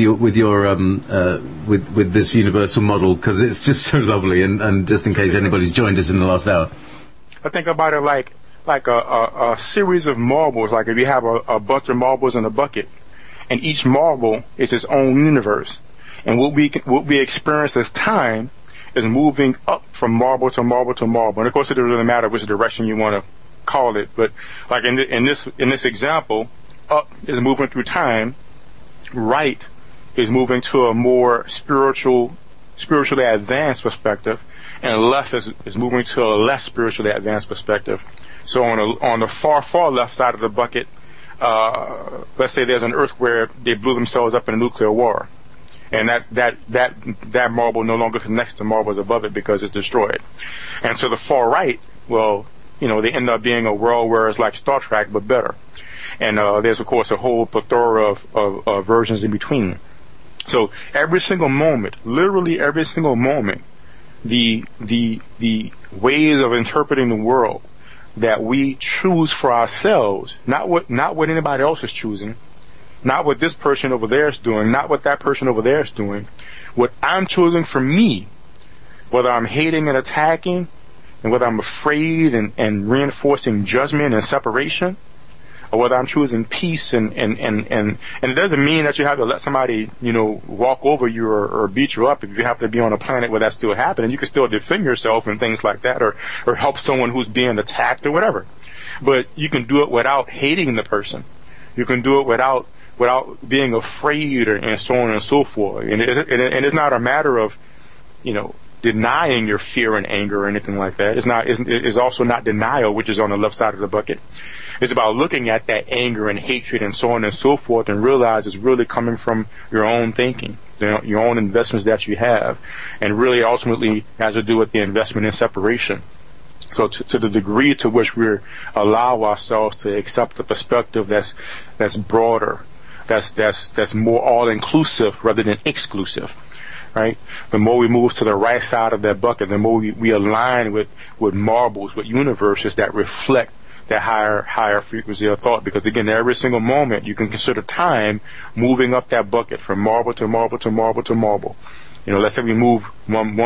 this universal model, because it's just so lovely, and just in case anybody's joined us in the last hour? I think about it like a series of marbles. Like if you have a bunch of marbles in a bucket, and each marble is its own universe, and what we experience as time is moving up from marble to marble to marble. And of course, it doesn't really matter which direction you want to call it. But like in this example, up is moving through time, right is moving to a more spiritually advanced perspective, and left is moving to a less spiritually advanced perspective. So on the far left side of the bucket, let's say there's an Earth where they blew themselves up in a nuclear war. And that marble no longer connects to marbles above it because it's destroyed. And so the far right, well, they end up being a world where it's like Star Trek but better. And there's of course a whole plethora of versions in between. So every single moment, literally every single moment, the ways of interpreting the world that we choose for ourselves, not what anybody else is choosing. Not what this person over there is doing, not what that person over there is doing. What I'm choosing for me, whether I'm hating and attacking, and whether I'm afraid and reinforcing judgment and separation, or whether I'm choosing peace and it doesn't mean that you have to let somebody, walk over you or beat you up if you happen to be on a planet where that's still happening. You can still defend yourself and things like that, or help someone who's being attacked or whatever. But you can do it without hating the person. You can do it without being afraid and so on and so forth. And it's not a matter of, denying your fear and anger or anything like that. It's also not denial, which is on the left side of the bucket. It's about looking at that anger and hatred and so on and so forth and realize it's really coming from your own thinking, your own investments that you have, and really ultimately has to do with the investment in separation. So to the degree to which we allow ourselves to accept the perspective that's broader, that's more all-inclusive rather than exclusive, right? The more we move to the right side of that bucket, the more we align with marbles, with universes that reflect that higher frequency of thought. Because again, every single moment you can consider time moving up that bucket from marble to marble to marble to marble. Let's say we move one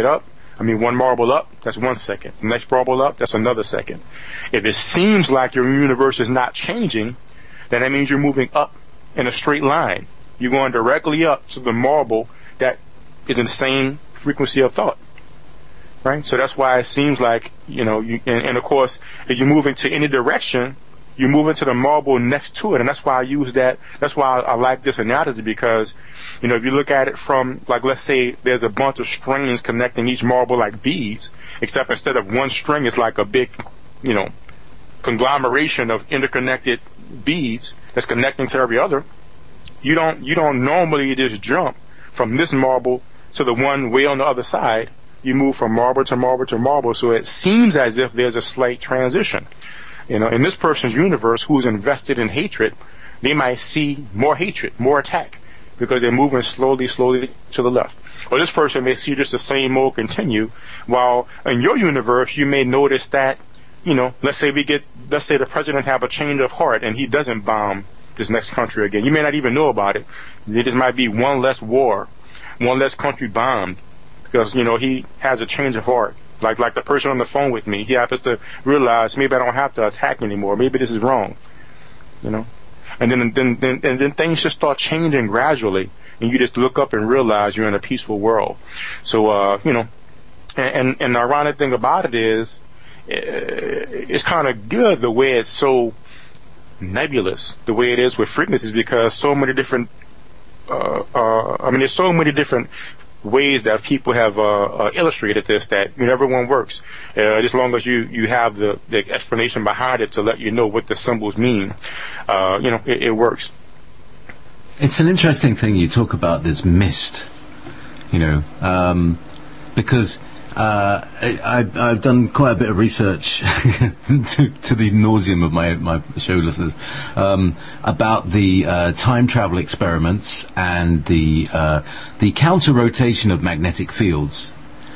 marble up, that's 1 second. The next marble up, that's another second. If it seems like your universe is not changing, then that means you're moving up in a straight line. You're going directly up to the marble that is in the same frequency of thought. Right? So that's why it seems like, and of course, if you move into any direction, you move into the marble next to it. And that's why I use that. That's why I like this analogy, because, if you look at it from, like, let's say there's a bunch of strings connecting each marble like beads, except instead of one string, it's like a big, conglomeration of interconnected beads that's connecting to every other. You don't normally just jump from this marble to the one way on the other side. You move from marble to marble to marble, so it seems as if there's a slight transition. In this person's universe who's invested in hatred, they might see more hatred, more attack, because they're moving slowly to the left. Or this person may see just the same mode continue, while in your universe you may notice that, let's say the president have a change of heart and he doesn't bomb this next country again. You may not even know about it. There just might be one less war, one less country bombed, because, he has a change of heart. Like the person on the phone with me, he happens to realize maybe I don't have to attack anymore. Maybe this is wrong, And then things just start changing gradually, and you just look up and realize you're in a peaceful world. So, and the ironic thing about it is, it's kind of good the way it's so nebulous, the way it is with frequencies, because so many different, there's so many different ways that people have illustrated this, that everyone works as long as you have the explanation behind it to let you know what the symbols mean. It works. It's an interesting thing you talk about, this mist, because I've done quite a bit of research to the nauseum of my show listeners about the time travel experiments and the counter rotation of magnetic fields.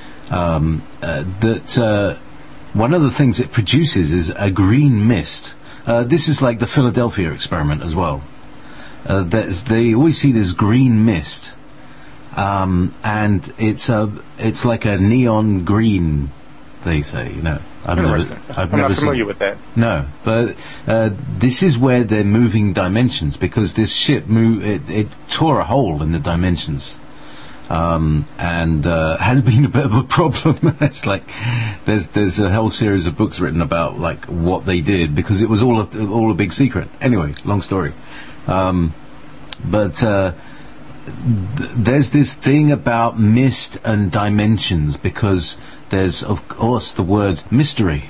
That one of the things it produces is a green mist. This is like the Philadelphia experiment as well. They always see this green mist. And it's like a neon green, they say, I'm not familiar with that. No, but this is where they're moving dimensions, because this ship it tore a hole in the dimensions, and has been a bit of a problem. It's like there's a whole series of books written about like what they did, because it was all a big secret. Anyway, long story, but. There's this thing about mist and dimensions, because there's, of course, the word mystery.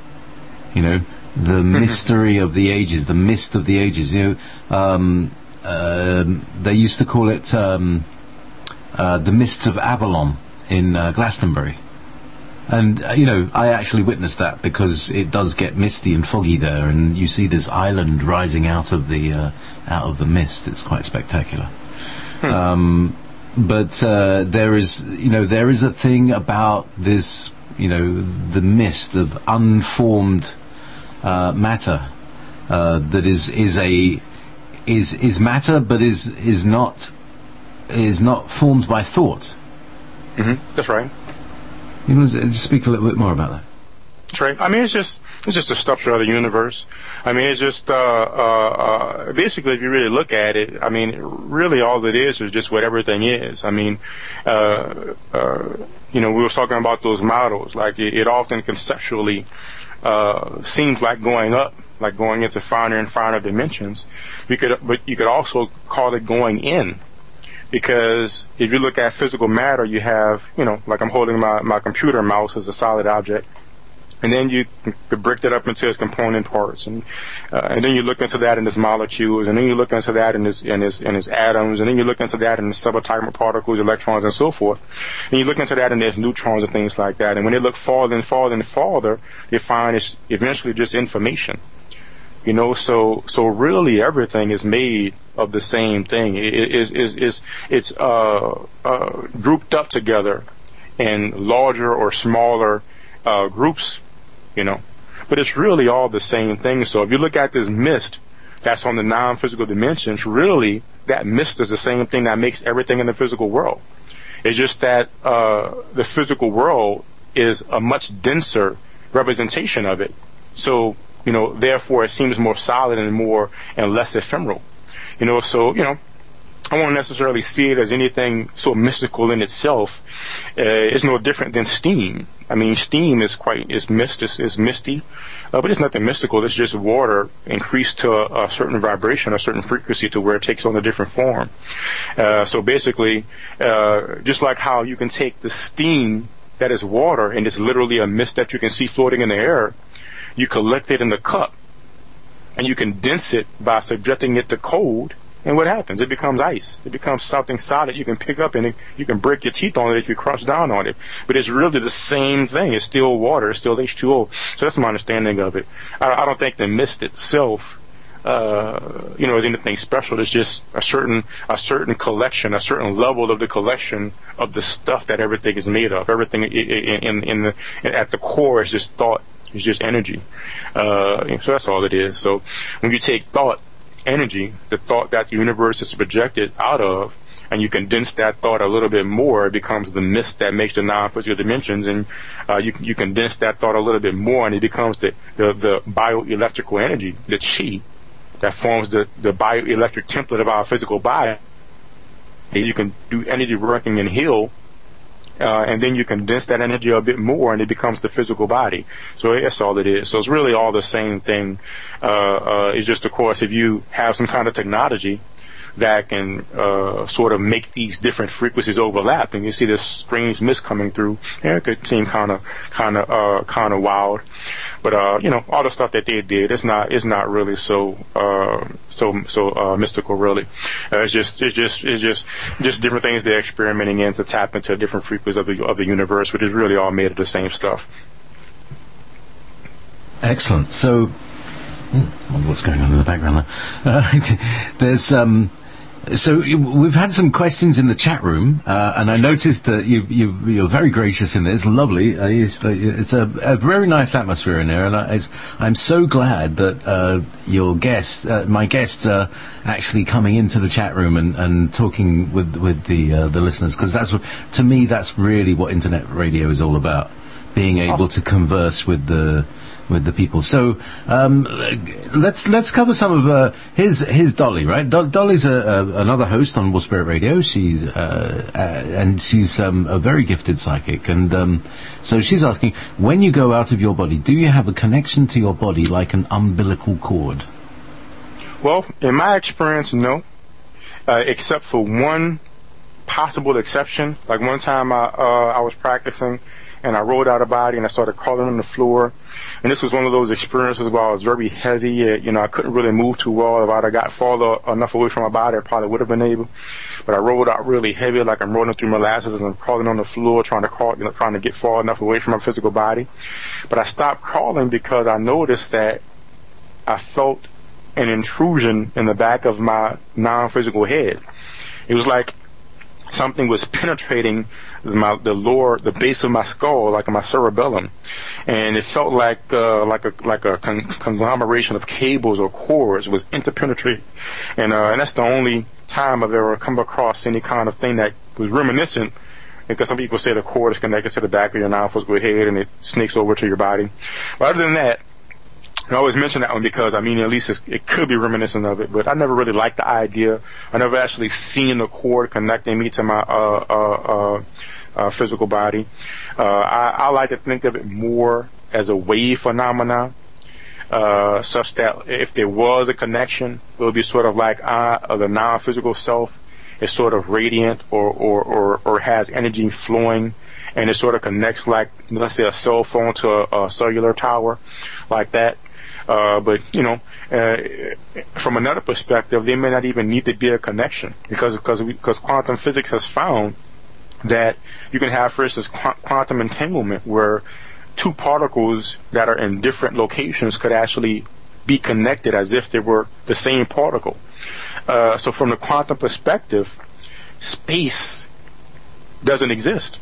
The mystery of the ages, the mist of the ages. They used to call it the mists of Avalon in Glastonbury. And, I actually witnessed that, because it does get misty and foggy there, and you see this island rising out of the mist. It's quite spectacular. But there is a thing about this, the mist of unformed matter that is matter, but is not formed by thought. Mm-hmm. That's right. You want to just speak a little bit more about that? That's right. It's just the structure of the universe. It's just basically, if you really look at it, really all it is just what everything is. We were talking about those models. Like it often conceptually seems like going up, like going into finer and finer dimensions. But you could also call it going in. Because if you look at physical matter, you have, like I'm holding my computer mouse as a solid object. And then you could break that up into its component parts, and then you look into that in its molecules, and then you look into that in its atoms, and then you look into that in the subatomic particles, electrons, and so forth. And you look into that in its neutrons and things like that. And when they look farther and farther and farther, they find it's eventually just information. So really everything is made of the same thing. It's grouped up together in larger or smaller groups. But it's really all the same thing. So if you look at this mist that's on the non-physical dimensions, really that mist is the same thing that makes everything in the physical world. It's just that the physical world is a much denser representation of it. So, therefore it seems more solid and less ephemeral. So, I won't necessarily see it as anything so mystical in itself. It's no different than steam. I mean, steam is misty, but it's nothing mystical. It's just water increased to a certain vibration, a certain frequency, to where it takes on a different form. So basically, just like how you can take the steam that is water and it's literally a mist that you can see floating in the air, you collect it in the cup and you condense it by subjecting it to cold. And what happens? It becomes ice. It becomes something solid you can pick up, and you can break your teeth on it if you crunch down on it. But it's really the same thing. It's still water. It's still H2O. So that's my understanding of it. I don't think the mist itself, is anything special. It's just a certain collection, a certain level of the collection of the stuff that everything is made of. Everything at the core is just thought. It's just energy. So that's all it is. So when you take thought, energy, the thought that the universe is projected out of, and you condense that thought a little bit more, it becomes the mist that makes the non-physical dimensions, and you condense that thought a little bit more, and it becomes the bioelectrical energy, the chi, that forms the bioelectric template of our physical body. And you can do energy working and heal, and then you condense that energy a bit more, and it becomes the physical body. So that's all it is. So it's really all the same thing. It's just, of course, if you have some kind of technology that can sort of make these different frequencies overlap, and you see this strange mist coming through, it could seem kind of wild. But all the stuff that they did is not really so mystical, really. It's just different things they're experimenting in to tap into different frequencies of the universe, which is really all made of the same stuff. Excellent. So, what's going on in the background there? There's so we've had some questions in the chat room, and I noticed that you're very gracious in there. It's lovely. It's a very nice atmosphere in there, and I'm so glad that my guests are actually coming into the chat room and talking with the listeners, because to me that's really what internet radio is all about, being able to converse with the people. So let's cover some of his Dolly, right? Dolly's another host on War Spirit Radio. She's a very gifted psychic, and so she's asking, when you go out of your body, do you have a connection to your body like an umbilical cord? Well, in my experience, no, except for one possible exception. Like one time I was practicing, and I rolled out of body and I started crawling on the floor. And this was one of those experiences where I was very heavy. I couldn't really move too well. If I'd have got farther enough away from my body, I probably would have been able. But I rolled out really heavy, like I'm rolling through molasses, and I'm crawling on the floor, trying to get far enough away from my physical body. But I stopped crawling because I noticed that I felt an intrusion in the back of my non-physical head. It was like something was penetrating the base of my skull, like my cerebellum, and it felt like a conglomeration of cables or cords was interpenetrating, and that's the only time I've ever come across any kind of thing that was reminiscent. Because some people say the cord is connected to the back of your non-physical head and it snakes over to your body. But other than that, I always mention that one because, at least it could be reminiscent of it, but I never really liked the idea. I never actually seen the cord connecting me to my physical body. I like to think of it more as a wave phenomena, such that if there was a connection, it would be sort of like the non-physical self is sort of radiant or has energy flowing, and it sort of connects like, let's say, a cell phone to a cellular tower, like that. But from another perspective, there may not even need to be a connection because quantum physics has found that you can have, for instance, quantum entanglement, where two particles that are in different locations could actually be connected as if they were the same particle. So from the quantum perspective, space doesn't exist.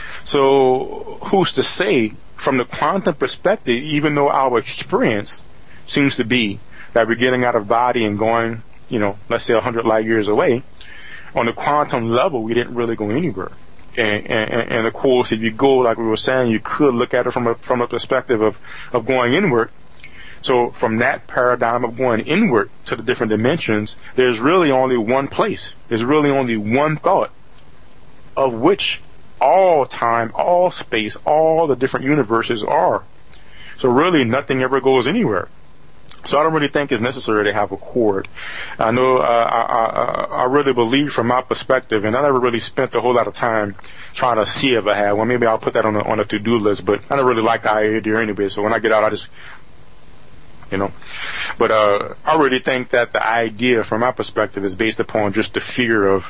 So who's to say, from the quantum perspective, even though our experience seems to be that we're getting out of body and going, let's say 100 light years away, on the quantum level, we didn't really go anywhere. And of course, if you go, like we were saying, you could look at it from a perspective of going inward, So from that paradigm of going inward to the different dimensions, there's really only one place. There's really only one thought, of which all time, all space, all the different universes are. So really nothing ever goes anywhere. So I don't really think it's necessary to have a cord. I know I really believe from my perspective, and I never really spent a whole lot of time trying to see if I had one. Maybe I'll put that on a to-do list, but I don't really like the idea anyway. So when I get out, I just, But I really think that the idea, from my perspective, is based upon just the fear of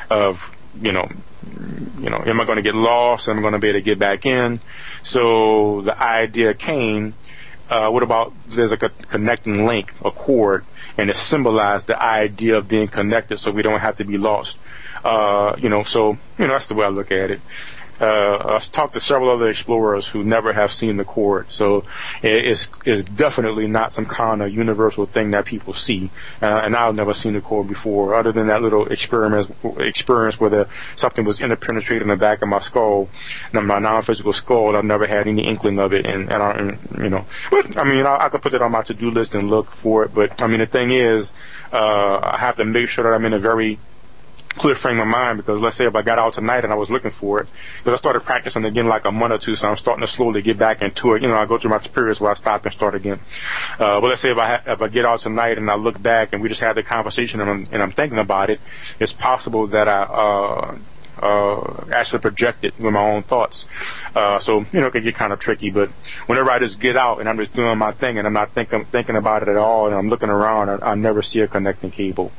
am I going to get lost? Am I going to be able to get back in? So the idea came. What about there's like a connecting link, a cord, and it symbolized the idea of being connected, so we don't have to be lost. So that's the way I look at it. I've talked to several other explorers who never have seen the cord, so it's definitely not some kind of universal thing that people see. And I've never seen the cord before, other than that little experience where something was interpenetrated in the back of my skull, my non-physical skull. I've never had any inkling of it, and But I mean, I could put it on my to-do list and look for it. But I mean, the thing is, I have to make sure that I'm in a very clear frame of mind, because let's say if I got out tonight and I was looking for it, because I started practicing again like a month or two, so I'm starting to slowly get back into it. I go through my periods where I stop and start again. But let's say if I get out tonight and I look back and we just had the conversation and I'm thinking about it, it's possible that I actually project it with my own thoughts. So it can get kind of tricky, but whenever I just get out and I'm just doing my thing and I'm not thinking about it at all, and I'm looking around, I never see a connecting cable.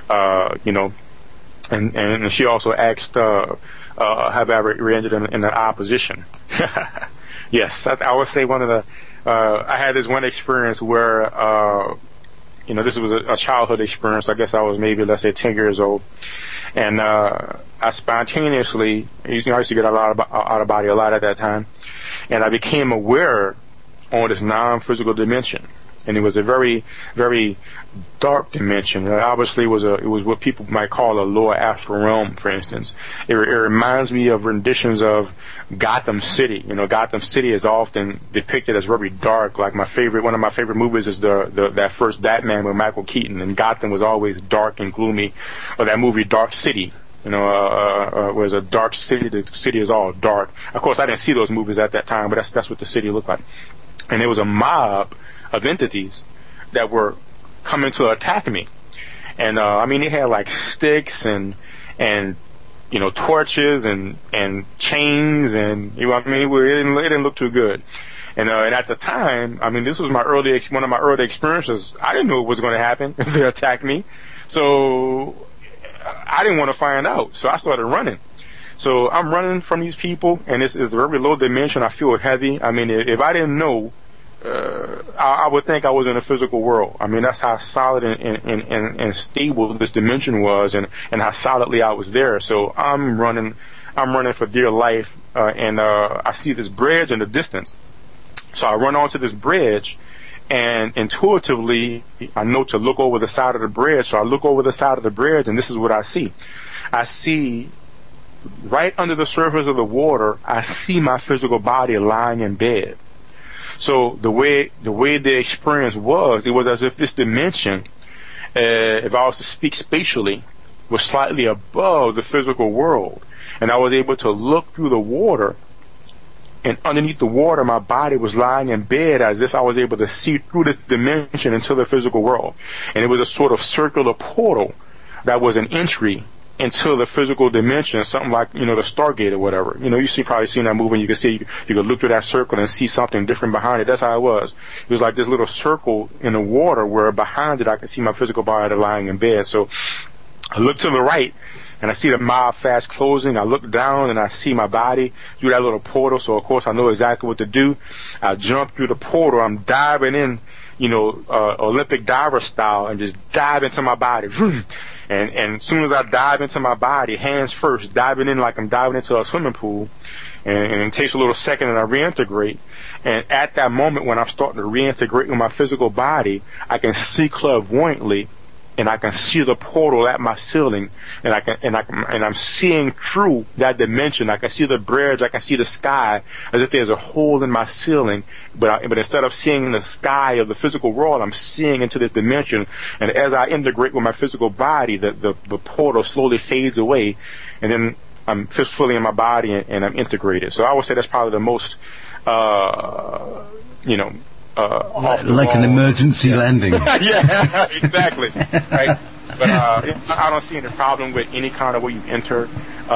And she also asked, have I ever ended in an opposition? Yes, I would say one of the, I had this one experience where, this was a childhood experience. I guess I was maybe, let's say, 10 years old. And, I spontaneously, I used to get out of body a lot at that time. And I became aware on this non-physical dimension. And it was a very, very dark dimension. Obviously, it was what people might call a lower astral realm, for instance. It reminds me of renditions of Gotham City. Gotham City is often depicted as very dark. Like one of my favorite movies is that first Batman with Michael Keaton, and Gotham was always dark and gloomy. Or that movie Dark City. Was a dark city. The city is all dark. Of course, I didn't see those movies at that time, but that's what the city looked like. And there was a mob of entities that were coming to attack me. And they had like sticks and torches and chains, and it didn't look too good. And at the time, this was one of my early experiences. I didn't know what was going to happen if they attacked me, so I didn't want to find out. So I started running. So I'm running from these people, and it's a very low dimension. I feel heavy. If I didn't know, I would think I was in a physical world. That's how solid and stable this dimension was, and how solidly I was there. So I'm running for dear life, and I see this bridge in the distance. So I run onto this bridge, and intuitively I know to look over the side of the bridge. So I look over the side of the bridge, and this is what I see. I see right under the surface of the water, I see my physical body lying in bed. So the way the experience was, it was as if this dimension, if I was to speak spatially, was slightly above the physical world. And I was able to look through the water, and underneath the water, my body was lying in bed as if I was able to see through this dimension into the physical world. And it was a sort of circular portal that was an entry into the physical dimension, something like, the Stargate or whatever. Probably seen that movie, and you can see, you could look through that circle and see something different behind it. That's how it was. It was like this little circle in the water where behind it I could see my physical body lying in bed. So I look to the right, and I see the mob fast closing. I look down, and I see my body through that little portal. So of course I know exactly what to do. I jump through the portal. I'm diving in, Olympic diver style, and just dive into my body. And as soon as I dive into my body, hands first, diving in like I'm diving into a swimming pool, and it takes a little second, and I reintegrate. And at that moment when I'm starting to reintegrate with my physical body, I can see clairvoyantly and I can see the portal at my ceiling, and I'm seeing through that dimension. I can see the bridge, I can see the sky, as if there's a hole in my ceiling, but instead of seeing the sky of the physical world, I'm seeing into this dimension, and as I integrate with my physical body, the portal slowly fades away, and then I'm fully in my body, and I'm integrated. So I would say that's probably the most, like an emergency landing. Yeah, exactly. Right. But I don't see any problem with any kind of way you enter.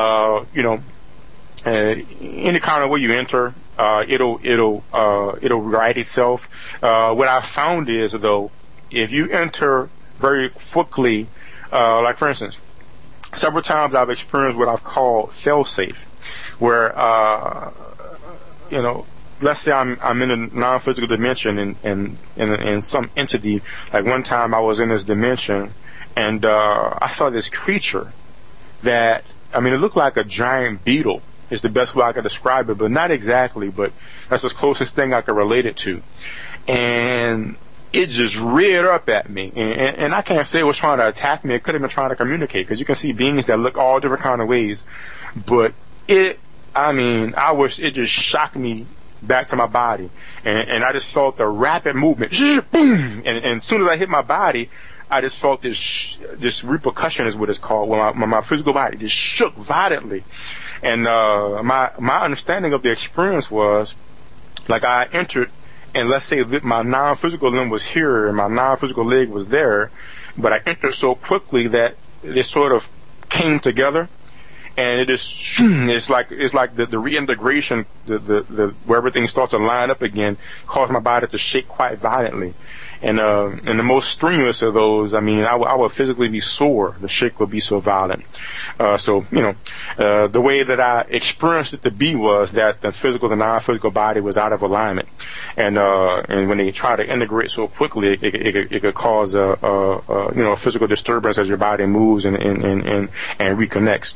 Any kind of way you enter, it'll right itself. What I found is, though, if you enter very quickly, like for instance, several times I've experienced what I've called fail-safe, where let's say I'm in a non-physical dimension and some entity. Like one time I was in this dimension and I saw this creature that, it looked like a giant beetle is the best way I could describe it, but not exactly, but that's the closest thing I could relate it to. And it just reared up at me, and I can't say it was trying to attack me. It could have been trying to communicate, because you can see beings that look all different kind of ways, but I wish it just shocked me back to my body, and I just felt the rapid movement, boom, and as soon as I hit my body, I just felt this repercussion is what it's called, when my physical body just shook violently, and my understanding of the experience was, like, I entered, and let's say that my non-physical limb was here and my non-physical leg was there, but I entered so quickly that it sort of came together. And it's like the reintegration, the where everything starts to line up again, caused my body to shake quite violently. And the most strenuous of those, I would physically be sore. The shake would be so violent. The way that I experienced it to be was that the physical and non-physical body was out of alignment. And when they try to integrate so quickly, it could cause a physical disturbance as your body moves and reconnects.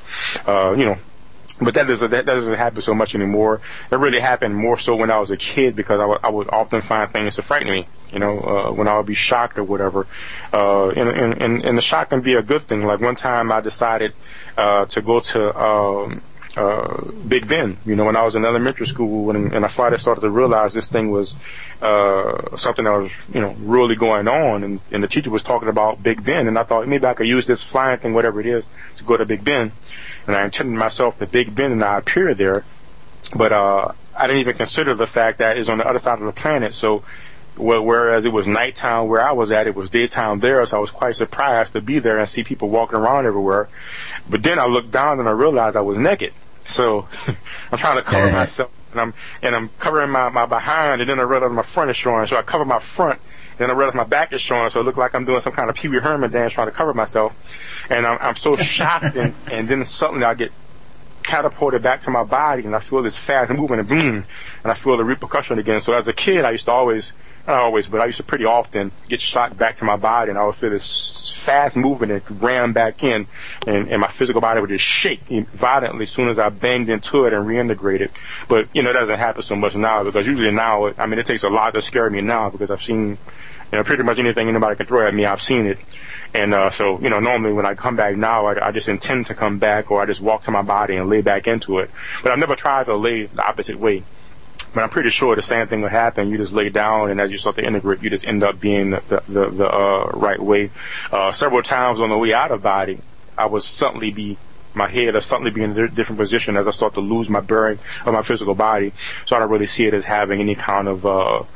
But that doesn't happen so much anymore. It really happened more so when I was a kid, because I would often find things to frighten me, when I would be shocked or whatever. And the shock can be a good thing. Like one time I decided to go to Big Ben, when I was in elementary school, and I finally started to realize this thing was something that was, really going on, and the teacher was talking about Big Ben, and I thought maybe I could use this flying thing, whatever it is, to go to Big Ben. And I intended myself to Big Ben, and I appeared there, but I didn't even consider the fact that it's on the other side of the planet. So, whereas it was nighttime where I was at, it was daytime there. So I was quite surprised to be there and see people walking around everywhere. But then I looked down and I realized I was naked. So I'm trying to cover myself, and I'm covering my behind, and then I realized my front is showing. So I cover my front. Then I realized my back is showing, so it looked like I'm doing some kind of Pee Wee Herman dance trying to cover myself. And I'm so shocked, and then suddenly I get catapulted back to my body, and I feel this fast movement, and boom, and I feel the repercussion again. So as a kid, I used to pretty often get shocked back to my body, and I would feel this fast movement and ran back in, and my physical body would just shake violently as soon as I banged into it and reintegrated. But, it doesn't happen so much now, because usually now, it takes a lot to scare me now, because I've seen, pretty much anything anybody can throw at me, I've seen it. And so, normally when I come back now, I just intend to come back, or I just walk to my body and lay back into it. But I've never tried to lay the opposite way. But I'm pretty sure the same thing will happen. You just lay down, and as you start to integrate, you just end up being the right way. Several times on the way out of body, I would my head will suddenly be in a different position as I start to lose my bearing of my physical body. So I don't really see it as having any kind of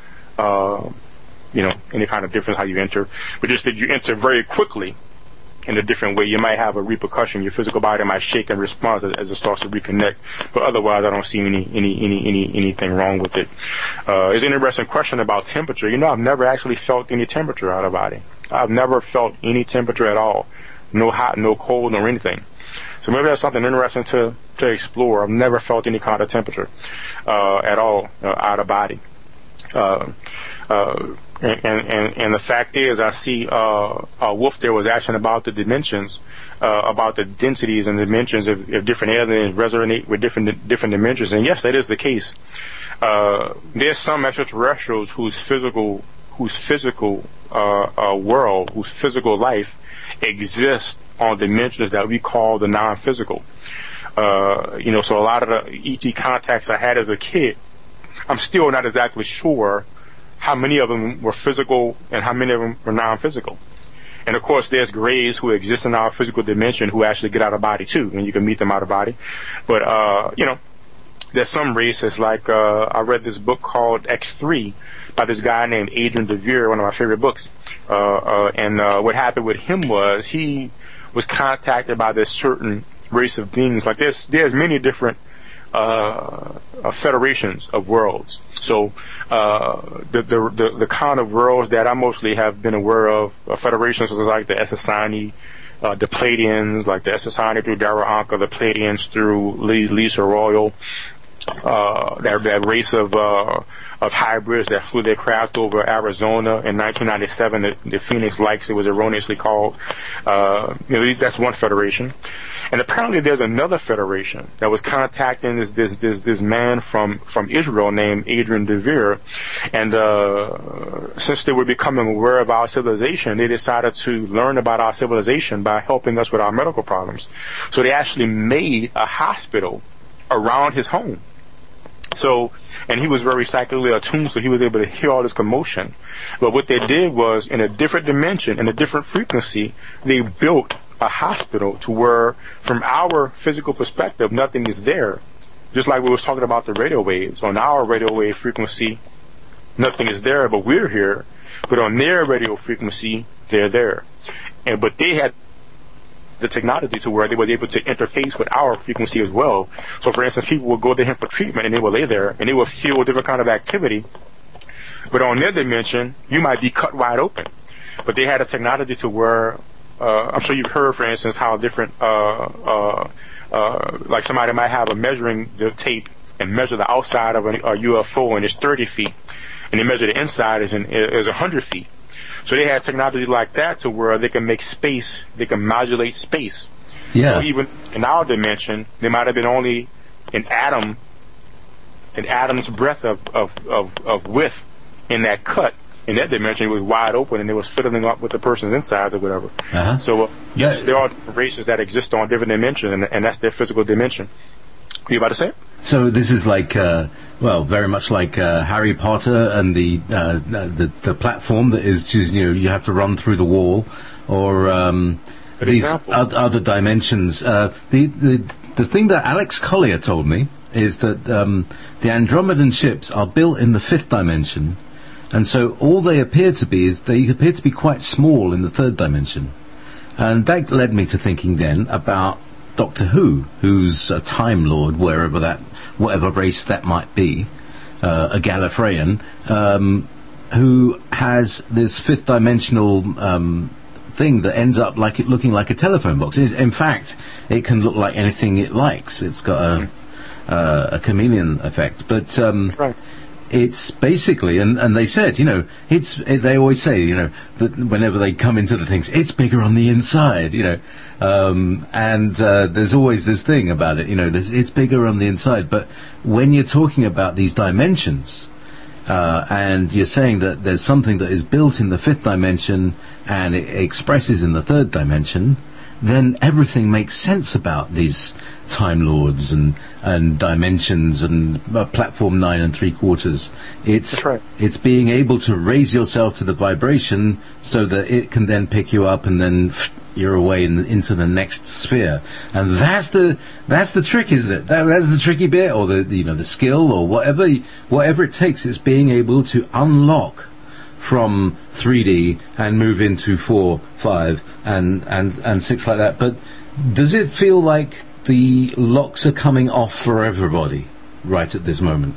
any kind of difference how you enter, but just that you enter very quickly in a different way. You might have a repercussion. Your physical body might shake in response as it starts to reconnect, but otherwise I don't see anything wrong with it. It's an interesting question about temperature. I've never actually felt any temperature out of body. I've never felt any temperature at all. No hot, no cold, nor anything. So maybe that's something interesting to explore. I've never felt any kind of temperature at all out of body. And the fact is, I see Wolf there was asking about the dimensions, about the densities and dimensions if different aliens resonate with different dimensions. And yes, that is the case. There's some extraterrestrials whose physical whose physical world, whose physical life exists on dimensions that we call the non-physical. So a lot of the ET contacts I had as a kid, I'm still not exactly sure how many of them were physical and how many of them were non-physical. And of course, there's grays who exist in our physical dimension who actually get out of body too, and you can meet them out of body. But there's some races like I read this book called X3 by this guy named Adrian DeVere, one of my favorite books. And what happened with him was he was contacted by this certain race of beings. Like there's many different federations of worlds. So the kind of worlds that I mostly have been aware of, federations like the Essassani, the Pleiadians, like the Essassani through Dara Anka, the Pleiadians through Lisa Royal, that race of hybrids that flew their craft over Arizona in 1997, the Phoenix Lights, it was erroneously called. That's one federation. And apparently there's another federation that was contacting this man from Israel named Adrian DeVere. And since they were becoming aware of our civilization, they decided to learn about our civilization by helping us with our medical problems. So they actually made a hospital around his home. So, and he was very psychically attuned, so he was able to hear all this commotion. But what they did was, in a different dimension, in a different frequency, they built a hospital to where, from our physical perspective, nothing is there. Just like we was talking about the radio waves. On our radio wave frequency, nothing is there, but we're here. But on their radio frequency, they're there. But they had the technology to where they was able to interface with our frequency as well. So, for instance, people would go to him for treatment and they would lay there and they would feel a different kind of activity. But on their dimension, you might be cut wide open. But they had a technology to where, I'm sure you've heard, for instance, how different, like somebody might have a measuring the tape and measure the outside of a UFO and it's 30 feet, and they measure the inside is 100 feet. So they had technology like that to where they can make space, they can modulate space. Yeah. So even in our dimension, there might have been only an atom's breadth of width in that cut. In that dimension, it was wide open and it was fiddling up with the person's insides or whatever. Uh-huh. So yes, there are races that exist on different dimensions, and that's their physical dimension. Are you about to say it? So this is like, very much like Harry Potter and the platform that is just, you have to run through the wall, or these other dimensions. The thing that Alex Collier told me is that the Andromedan ships are built in the fifth dimension, and so all they appear to be is they appear to be quite small in the third dimension. And that led me to thinking then about Doctor Who, who's a Time Lord, whatever race that might be, a Gallifreyan, who has this fifth dimensional thing that ends up looking like a telephone box. In fact, it can look like anything it likes. It's got a chameleon effect, but right. It's basically, and they said, they always say, that whenever they come into the things, it's bigger on the inside, and there's always this thing about it, it's bigger on the inside. But when you're talking about these dimensions, and you're saying that there's something that is built in the fifth dimension and it expresses in the third dimension, then everything makes sense about these Time Lords and dimensions and platform 9 3/4. That's right. It's being able to raise yourself to the vibration so that it can then pick you up and then you're away into the next sphere. And that's the trick, isn't it? That's the tricky bit, or the skill, or whatever it takes. Is being able to unlock from 3D and move into 4, 5, and 6 like that. But does it feel like the locks are coming off for everybody right at this moment?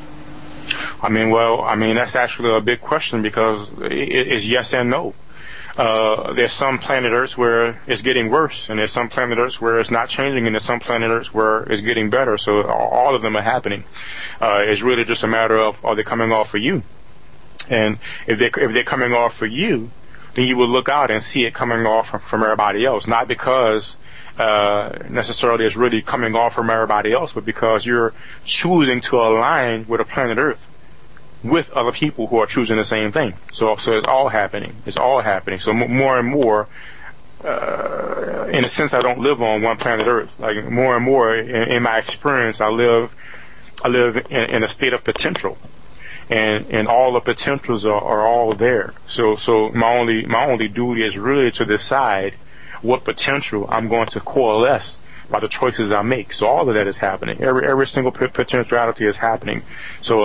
That's actually a big question, because it's yes and no. There's some planet Earths where it's getting worse, and there's some planet Earths where it's not changing, and there's some planet Earths where it's getting better. So all of them are happening. It's really just a matter of, are they coming off for you? And if they're coming off for you, then you will look out and see it coming off from everybody else. Not because necessarily it's really coming off from everybody else, but because you're choosing to align with a planet Earth. with other people who are choosing the same thing. So it's all happening. It's all happening. So more and more, in a sense, I don't live on one planet Earth. Like more and more, in my experience, I live in a state of potential, and all the potentials are all there. So my only duty is really to decide what potential I'm going to coalesce by the choices I make. So all of that is happening. Every single potentiality is happening. So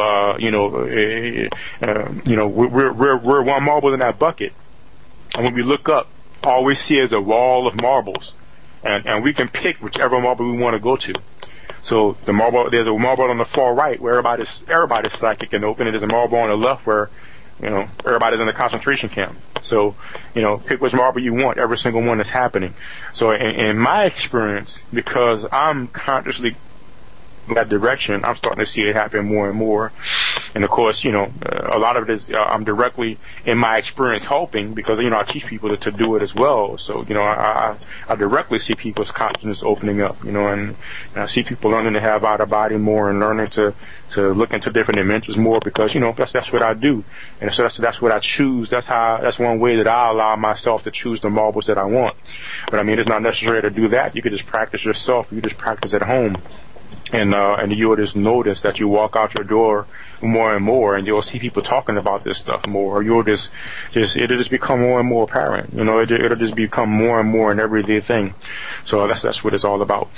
we're one marble in that bucket, and when we look up, all we see is a wall of marbles, and we can pick whichever marble we want to go to. So there's a marble on the far right where everybody's psychic and open, and there's a marble on the left where everybody's in the concentration camp. So, pick which marble you want. Every single one is happening. So, in my experience, because I'm consciously in that direction, I'm starting to see it happen more and more. And of course, a lot of it is I'm directly in my experience helping because I teach people to do it as well. So I directly see people's consciousness opening up. And I see people learning to have out of body more and learning to look into different dimensions more because that's what I do. And so that's what I choose. That's one way that I allow myself to choose the marbles that I want. But it's not necessary to do that. You could just practice yourself. You just practice at home. And you'll just notice that you walk out your door more and more, and you'll see people talking about this stuff more. Or it'll just become more and more apparent. It'll just become more and more an everyday thing. So that's what it's all about.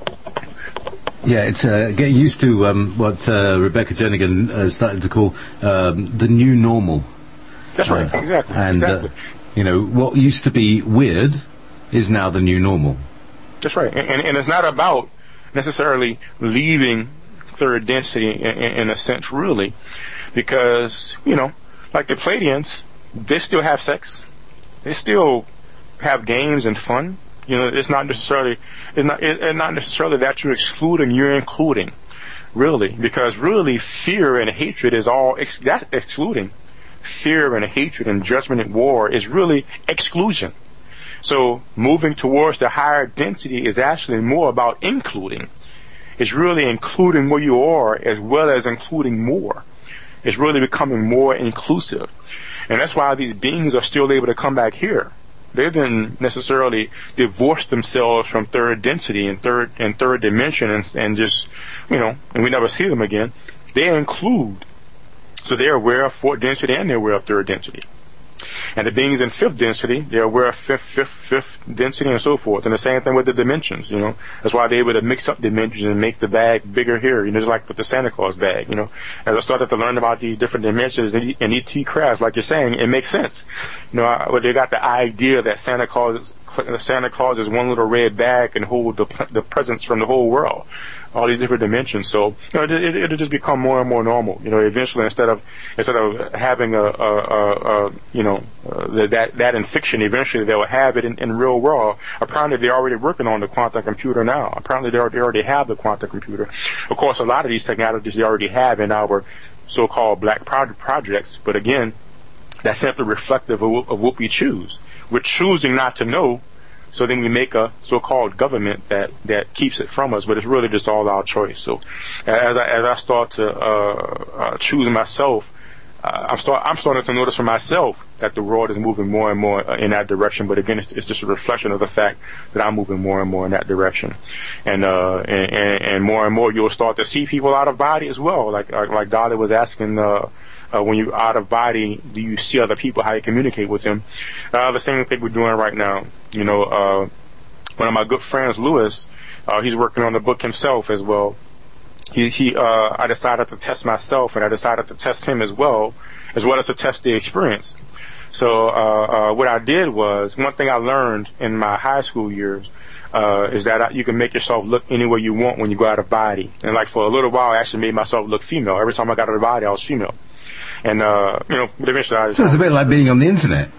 Yeah, it's getting used to what Rebecca Jernigan started to call the new normal. That's right, exactly. And exactly. What used to be weird is now the new normal. That's right, and it's not about necessarily leaving third density in a sense, really, because like the Pleiadians, they still have sex, they still have games and fun. It's not necessarily that you're excluding, you're including, really, because really fear and hatred is all that's excluding. Fear and hatred and judgment and war is really exclusion. So moving towards the higher density is actually more about including. It's really including where you are as well as including more. It's really becoming more inclusive. And that's why these beings are still able to come back here. They didn't necessarily divorce themselves from third density and third dimension and just, and we never see them again. They include. So they're aware of fourth density and they're aware of third density. And the beings in fifth density, they're aware of fifth density and so forth. And the same thing with the dimensions, That's why they're able to mix up dimensions and make the bag bigger here, just like with the Santa Claus bag, As I started to learn about these different dimensions and E.T. crafts, like you're saying, it makes sense. They got the idea that Santa Claus is one little red bag and hold the presents from the whole world. All these different dimensions. So, it'll just become more and more normal. Eventually, instead of having that in fiction, eventually they'll have it in real world. Apparently, they're already working on the quantum computer now. Apparently, they already have the quantum computer. Of course, a lot of these technologies they already have in our so-called black projects. But again, that's simply reflective of what we choose. We're choosing not to know. So then we make a so-called government that keeps it from us, but it's really just all our choice. So as I start to choose myself, I'm starting to notice for myself that the world is moving more and more in that direction. But again, it's just a reflection of the fact that I'm moving more and more in that direction, and more and more you'll start to see people out of body as well. Like Dolly was asking. When you're out of body, do you see other people? How you communicate with them? The same thing we're doing right now. One of my good friends, Lewis, he's working on the book himself as well. I decided to test myself, and I decided to test him as well as to test the experience. So what I did was, one thing I learned in my high school years is that you can make yourself look any way you want when you go out of body. And like for a little while, I actually made myself look female. Every time I got out of body, I was female. And, but eventually sounds a bit like being on the internet.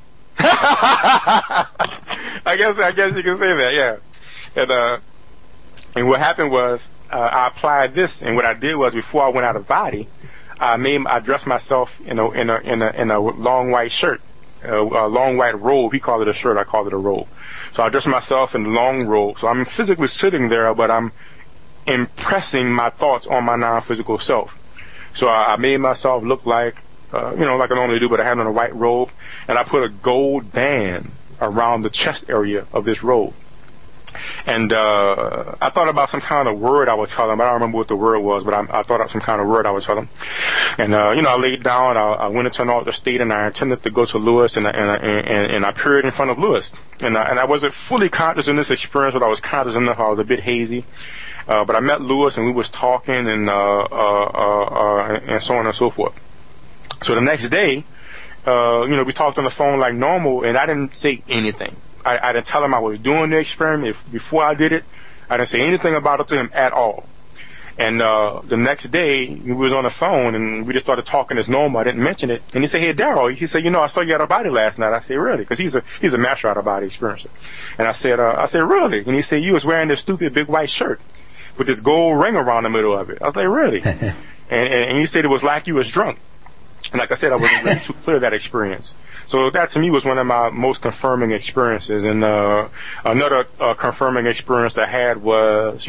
I guess you can say that, yeah. And what happened was, I applied this, and what I did was, before I went out of body, I dressed myself in a long white shirt, a long white robe. He called it a shirt, I called it a robe. So I dressed myself in a long robe. So I'm physically sitting there, but I'm impressing my thoughts on my non-physical self. So I made myself look like, like I normally do, but I had on a white robe, and I put a gold band around the chest area of this robe. And I thought about some kind of word I would tell them. I don't remember what the word was, but I thought of some kind of word I would tell them. And I laid down. I went into an altar state, and I intended to go to Lewis, and I appeared in front of Lewis. And I wasn't fully conscious in this experience, but I was conscious enough. I was a bit hazy. But I met Lewis, and we was talking, and so on and so forth. So the next day, we talked on the phone like normal, and I didn't say anything. I didn't tell him I was doing the experiment before I did it. I didn't say anything about it to him at all. And the next day, we was on the phone, and we just started talking as normal. I didn't mention it. And he said, "Hey, Daryl," he said, "I saw you out of body last night." I said, "Really?" Because he's a master out of body experiencer. And I said, "Really?" And he said, "You was wearing this stupid big white shirt with this gold ring around the middle of it." I was like, "Really?" and he said it was like you was drunk. And like I said, I wasn't really too clear of that experience. So that to me was one of my most confirming experiences. And another confirming experience I had was,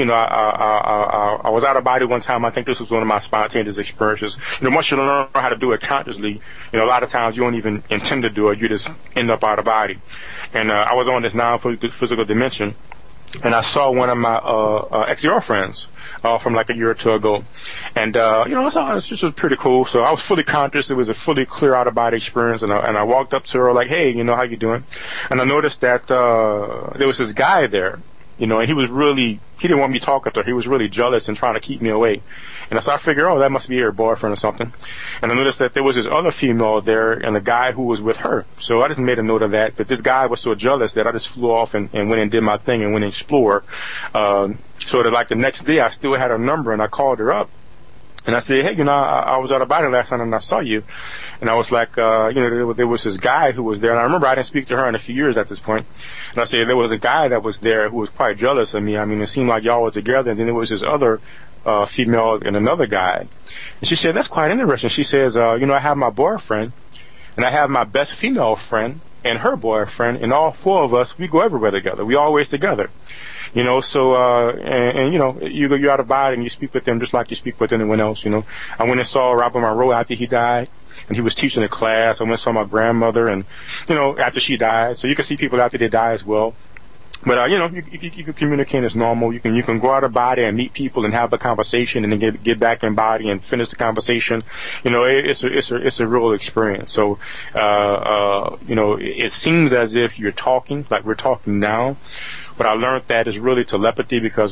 I was out of body one time. I think this was one of my spontaneous experiences. Once you learn how to do it consciously, a lot of times you don't even intend to do it. You just end up out of body. And I was on this non-physical dimension. And I saw one of my ex-girlfriends from like a year or two ago. And I thought this was pretty cool. So I was fully conscious. It was a fully clear out-of-body experience. And I walked up to her like, "Hey, how you doing?" And I noticed that there was this guy there, and he didn't want me talking to her. He was really jealous and trying to keep me away. And so I figured, that must be her boyfriend or something. And I noticed that there was this other female there and a guy who was with her. So I just made a note of that. But this guy was so jealous that I just flew off and went and did my thing and went and explored. So that like the next day I still had her number, and I called her up. And I said, "Hey, I was out of body last night and I saw you." And I was like, there was this guy who was there. And I remember I didn't speak to her in a few years at this point. And I said, there was a guy that was there who was quite jealous of me. I mean, it seemed like y'all were together. And then there was this other female and another guy. And she said, "That's quite interesting." She says, I have my boyfriend, and I have my best female friend and her boyfriend, and all four of us, we go everywhere together. We always together. So you're out of body and you speak with them just like you speak with anyone else. I went and saw Robert Monroe after he died, and he was teaching a class. I went and saw my grandmother, and after she died. So you can see people after they die as well. But you can communicate as normal. You can go out of body and meet people and have a conversation, and then get back in body and finish the conversation. It's a real experience. So it seems as if you're talking like we're talking now. But I learned that is really telepathy because,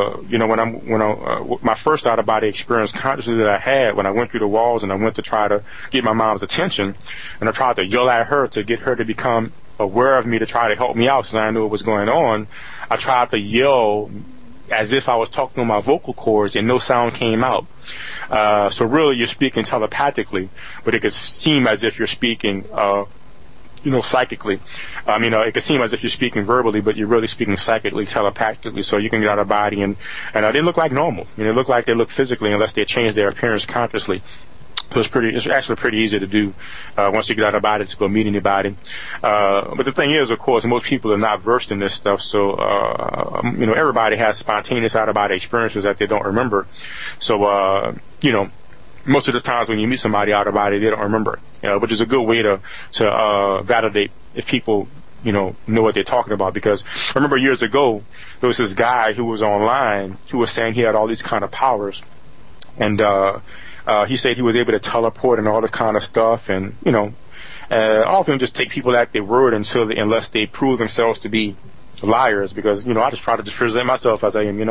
when my first out of body experience consciously that I had when I went through the walls and I went to try to get my mom's attention, and I tried to yell at her to get her to become aware of me to try to help me out since I knew what was going on. I tried to yell as if I was talking on my vocal cords and no sound came out. So really you're speaking telepathically, but it could seem as if you're speaking, psychically. It could seem as if you're speaking verbally, but you're really speaking psychically, telepathically, so you can get out of body and they look like normal. They look like they look physically unless they change their appearance consciously. So it's actually pretty easy to do, once you get out of body to go meet anybody. But the thing is, of course, most people are not versed in this stuff, so, everybody has spontaneous out of body experiences that they don't remember. So, most of the times when you meet somebody out of body, they don't remember, which is a good way to validate if people, know what they're talking about. Because I remember years ago, there was this guy who was online who was saying he had all these kind of powers. And, he said he was able to teleport and all this kind of stuff. And, often just take people at their word unless they prove themselves to be liars. Because, I just try to just present myself as I am,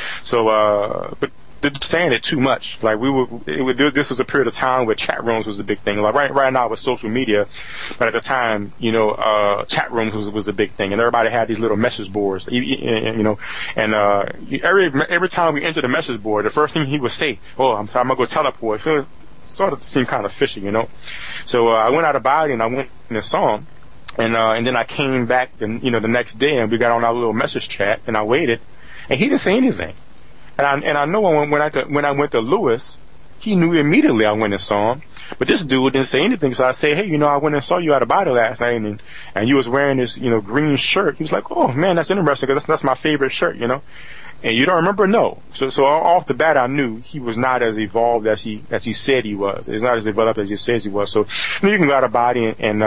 So, but saying it too much. Like this was a period of time where chat rooms was the big thing. Like right now with social media, but at the time, chat rooms was the big thing, and everybody had these little message boards, and every time we entered the message board, the first thing he would say, I'm gonna go teleport. So it started to seem kind of fishy, So I went out of body and I went and saw him, and then I came back the next day and we got on our little message chat and I waited, and he didn't say anything. And I know when I went to Lewis, he knew immediately I went and saw him. But this dude didn't say anything. So I said, "Hey, I went and saw you out of body last night, and you was wearing this, green shirt." He was like, "Oh man, that's interesting because that's my favorite shirt, And you don't remember? No. So off the bat, I knew he was not as evolved as he said he was. He's not as developed as he says he was. So you can go out of body and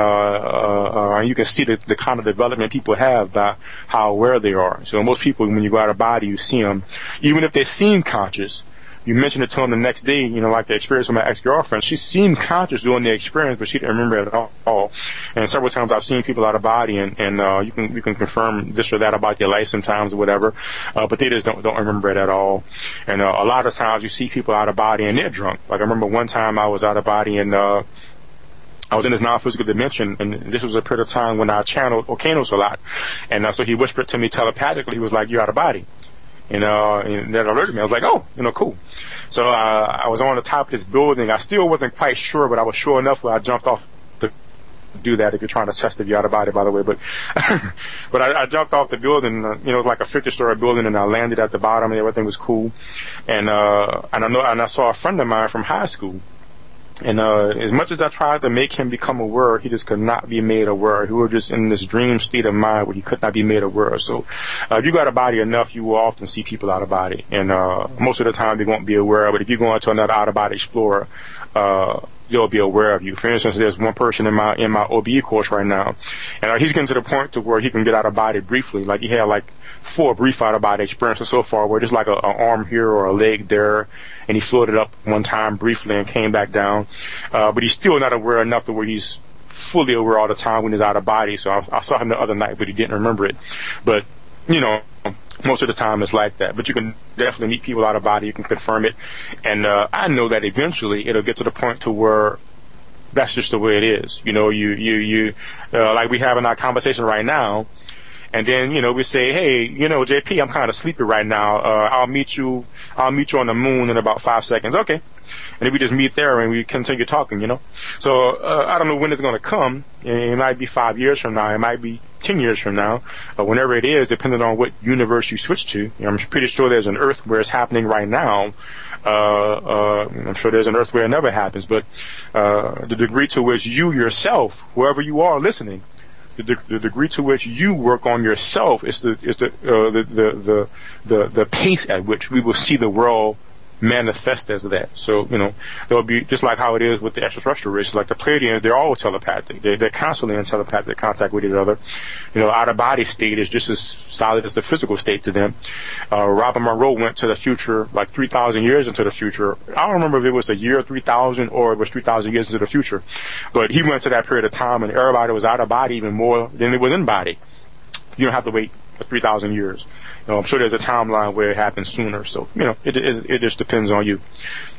you can see the kind of development people have by how aware they are. So most people, when you go out of body, you see them, even if they seem conscious. You mentioned it to him the next day, like the experience with my ex-girlfriend. She seemed conscious during the experience, but she didn't remember it at all. And several times I've seen people out of body, and you can confirm this or that about their life sometimes or whatever, but they just don't remember it at all. And a lot of times you see people out of body and they're drunk. Like I remember one time I was out of body and I was in this non-physical dimension, and this was a period of time when I channeled Okanos a lot. And so he whispered to me telepathically, he was like, "You're out of body." And that alerted me. I was like, oh, cool. So I was on the top of this building. I still wasn't quite sure, but I was sure enough where I jumped off to do that if you're trying to test if you're out of body, by the way. But but I jumped off the building, it was like a 50-story building, and I landed at the bottom, and everything was cool. And I saw a friend of mine from high school. And as much as I tried to make him become aware, he just could not be made aware. He was just in this dream state of mind where he could not be made aware. So if you got a body enough, you will often see people out of body. And most of the time they won't be aware. But if you go into another out-of-body explorer, they'll be aware of you. For instance, there's one person in my OBE course right now, and he's getting to the point to where he can get out of body briefly. Like he had like 4 brief out of body experiences so far, where there's like an arm here or a leg there, and he floated up one time briefly and came back down. But he's still not aware enough to where he's fully aware all the time when he's out of body. So I saw him the other night, but he didn't remember it. But most of the time it's like that. But you can definitely meet people out of body. You can confirm it. And I know that eventually it'll get to the point to where that's just the way it is. You like we have in our conversation right now. And then, we say, hey, JP, I'm kind of sleepy right now. I'll meet you on the moon in about 5 seconds. Okay. And then we just meet there and we continue talking, So, I don't know when it's going to come. It might be 5 years from now. It might be 10 years from now. Whenever it is, depending on what universe you switch to. I'm pretty sure there's an Earth where it's happening right now. I'm sure there's an Earth where it never happens. But, the degree to which you yourself, whoever you are listening, the degree to which you work on yourself is the pace at which we will see the world manifest as that. So, there'll be just like how it is with the extraterrestrial races, like the Pleiadians, they're all telepathic. They're constantly in telepathic contact with each other. Out of body state is just as solid as the physical state to them. Robert Monroe went to the future like 3,000 years into the future. I don't remember if it was the year 3,000 or it was 3,000 years into the future, but he went to that period of time and everybody was out of body even more than it was in body. You don't have to wait for 3,000 years. I'm sure there's a timeline where it happens sooner. So, it just depends on you.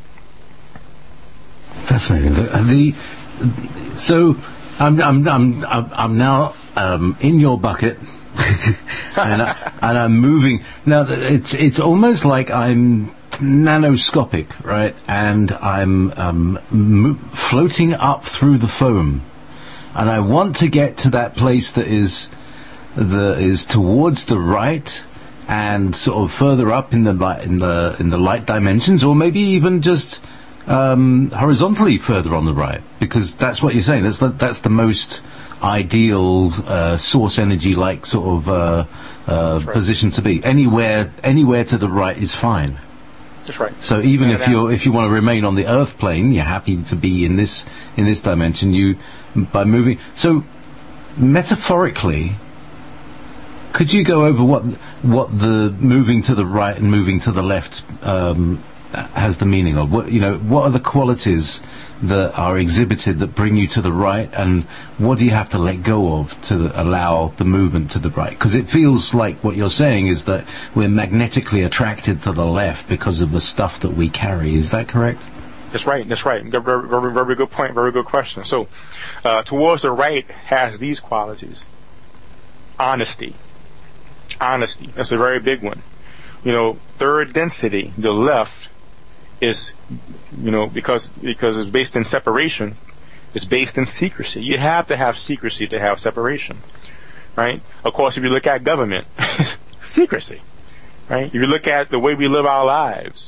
Fascinating. So I'm now in your bucket, and I'm moving. Now it's almost like I'm nanoscopic, right? And I'm floating up through the foam, and I want to get to that place that is towards the right. And sort of further up in the light dimensions, or maybe even just horizontally further on the right, because that's what you're saying. That's the most ideal source energy, like sort of right. Position to be. Anywhere to the right is fine. That's right. So even if you want to remain on the Earth plane, you're happy to be in this dimension. By moving. So metaphorically, could you go over what the moving to the right and moving to the left has the meaning of? What are the qualities that are exhibited that bring you to the right, and what do you have to let go of to allow the movement to the right? Because it feels like what you're saying is that we're magnetically attracted to the left because of the stuff that we carry. Is that correct? That's right. Very, very, very good point. Very good question. So, towards the right has these qualities. Honesty. That's a very big one. Third density, the left, is, because it's based in separation, it's based in secrecy. You have to have secrecy to have separation, right? Of course, if you look at government, secrecy, right? If you look at the way we live our lives,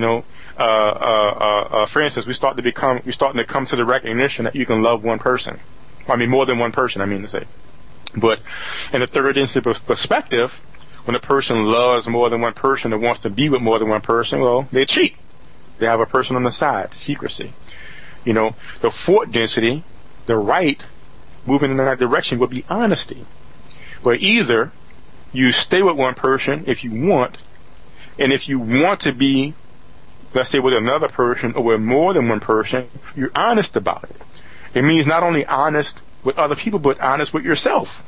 for instance, we're starting to come to the recognition that you can love one person. I mean, more than one person, I mean to say. But in the third density perspective, when a person loves more than one person or wants to be with more than one person, well, they cheat. They have a person on the side, secrecy. The fourth density, the right, moving in that direction would be honesty. Where either you stay with one person if you want, and if you want to be, let's say, with another person or with more than one person, you're honest about it. It means not only honest with other people, but honest with yourself.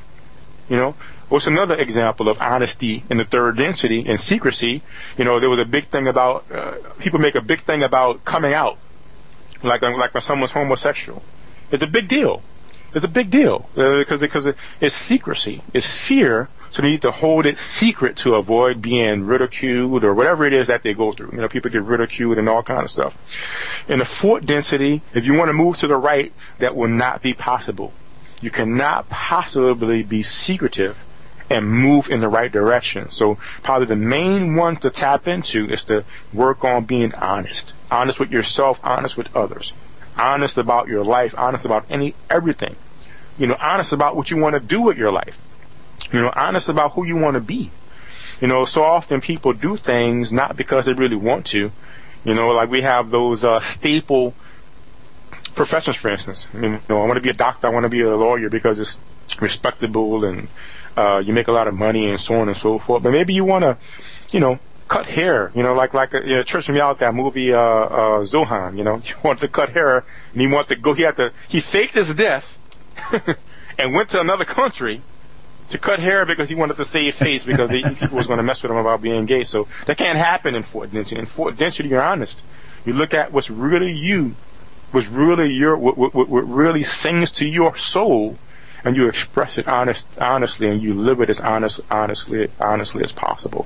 What's another example of honesty in the third density and secrecy? There was a big thing about, people make a big thing about coming out, like when someone's homosexual. It's a big deal. It's a big deal because it's secrecy. It's fear. So they need to hold it secret to avoid being ridiculed or whatever it is that they go through. People get ridiculed and all kind of stuff. In the fourth density, if you want to move to the right, that will not be possible. You cannot possibly be secretive and move in the right direction. So probably the main one to tap into is to work on being honest. Honest with yourself, honest with others. Honest about your life, honest about everything. Honest about what you want to do with your life. Honest about who you want to be. So often people do things not because they really want to. Like we have those staple professions, for instance. I want to be a doctor, I want to be a lawyer because it's respectable and you make a lot of money and so on and so forth. But maybe you want to, cut hair, like Church from out that movie, Zohan, you want to cut hair and he faked his death and went to another country to cut hair because he wanted to save face because people was going to mess with him about being gay. So that can't happen in fourth density. In fourth density, you're honest. You look at what's really you, what's really what really sings to your soul, and you express it honestly, and you live it as honestly as possible.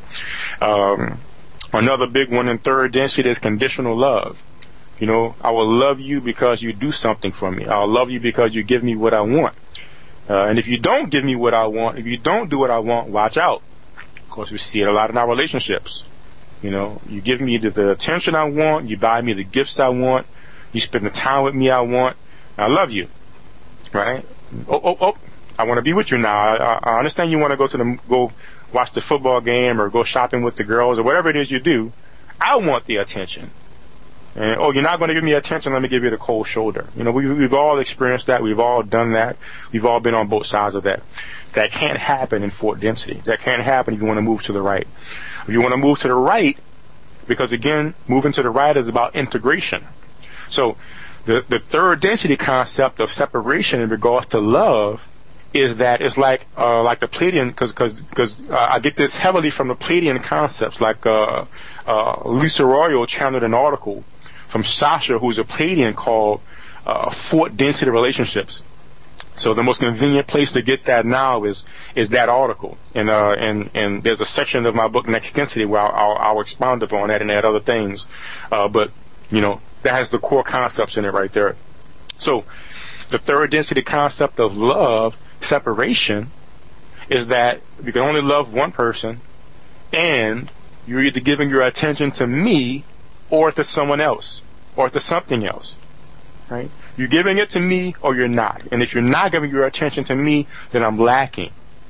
Another big one in third density is conditional love. I will love you because you do something for me. I'll love you because you give me what I want. And if you don't give me what I want, if you don't do what I want, watch out. Of course, we see it a lot in our relationships. You give me the attention I want, you buy me the gifts I want, you spend the time with me I want, I love you. Right? Oh, I want to be with you now. I understand you want to go watch the football game or go shopping with the girls or whatever it is you do. I want the attention. And, you're not going to give me attention, let me give you the cold shoulder. We've all experienced that. We've all done that. We've all been on both sides of that. That can't happen in fourth density. That can't happen if you want to move to the right. If you want to move to the right, because again, moving to the right is about integration. So the third density concept of separation in regards to love is that it's like the Pleiadian, because I get this heavily from the Pleiadian concepts, like Lisa Royal channeled an article from Sasha, who's a Pleiadian, called fourth density relationships. So the most convenient place to get that now is that article, and there's a section of my book Next Density where I'll expound upon that and add other things, but that has the core concepts in it right there. So the third density concept of love separation is that you can only love one person, and you're either giving your attention to me or to someone else or to something else. Right? You're giving it to me or you're not. And if you're not giving your attention to me, then I'm lacking.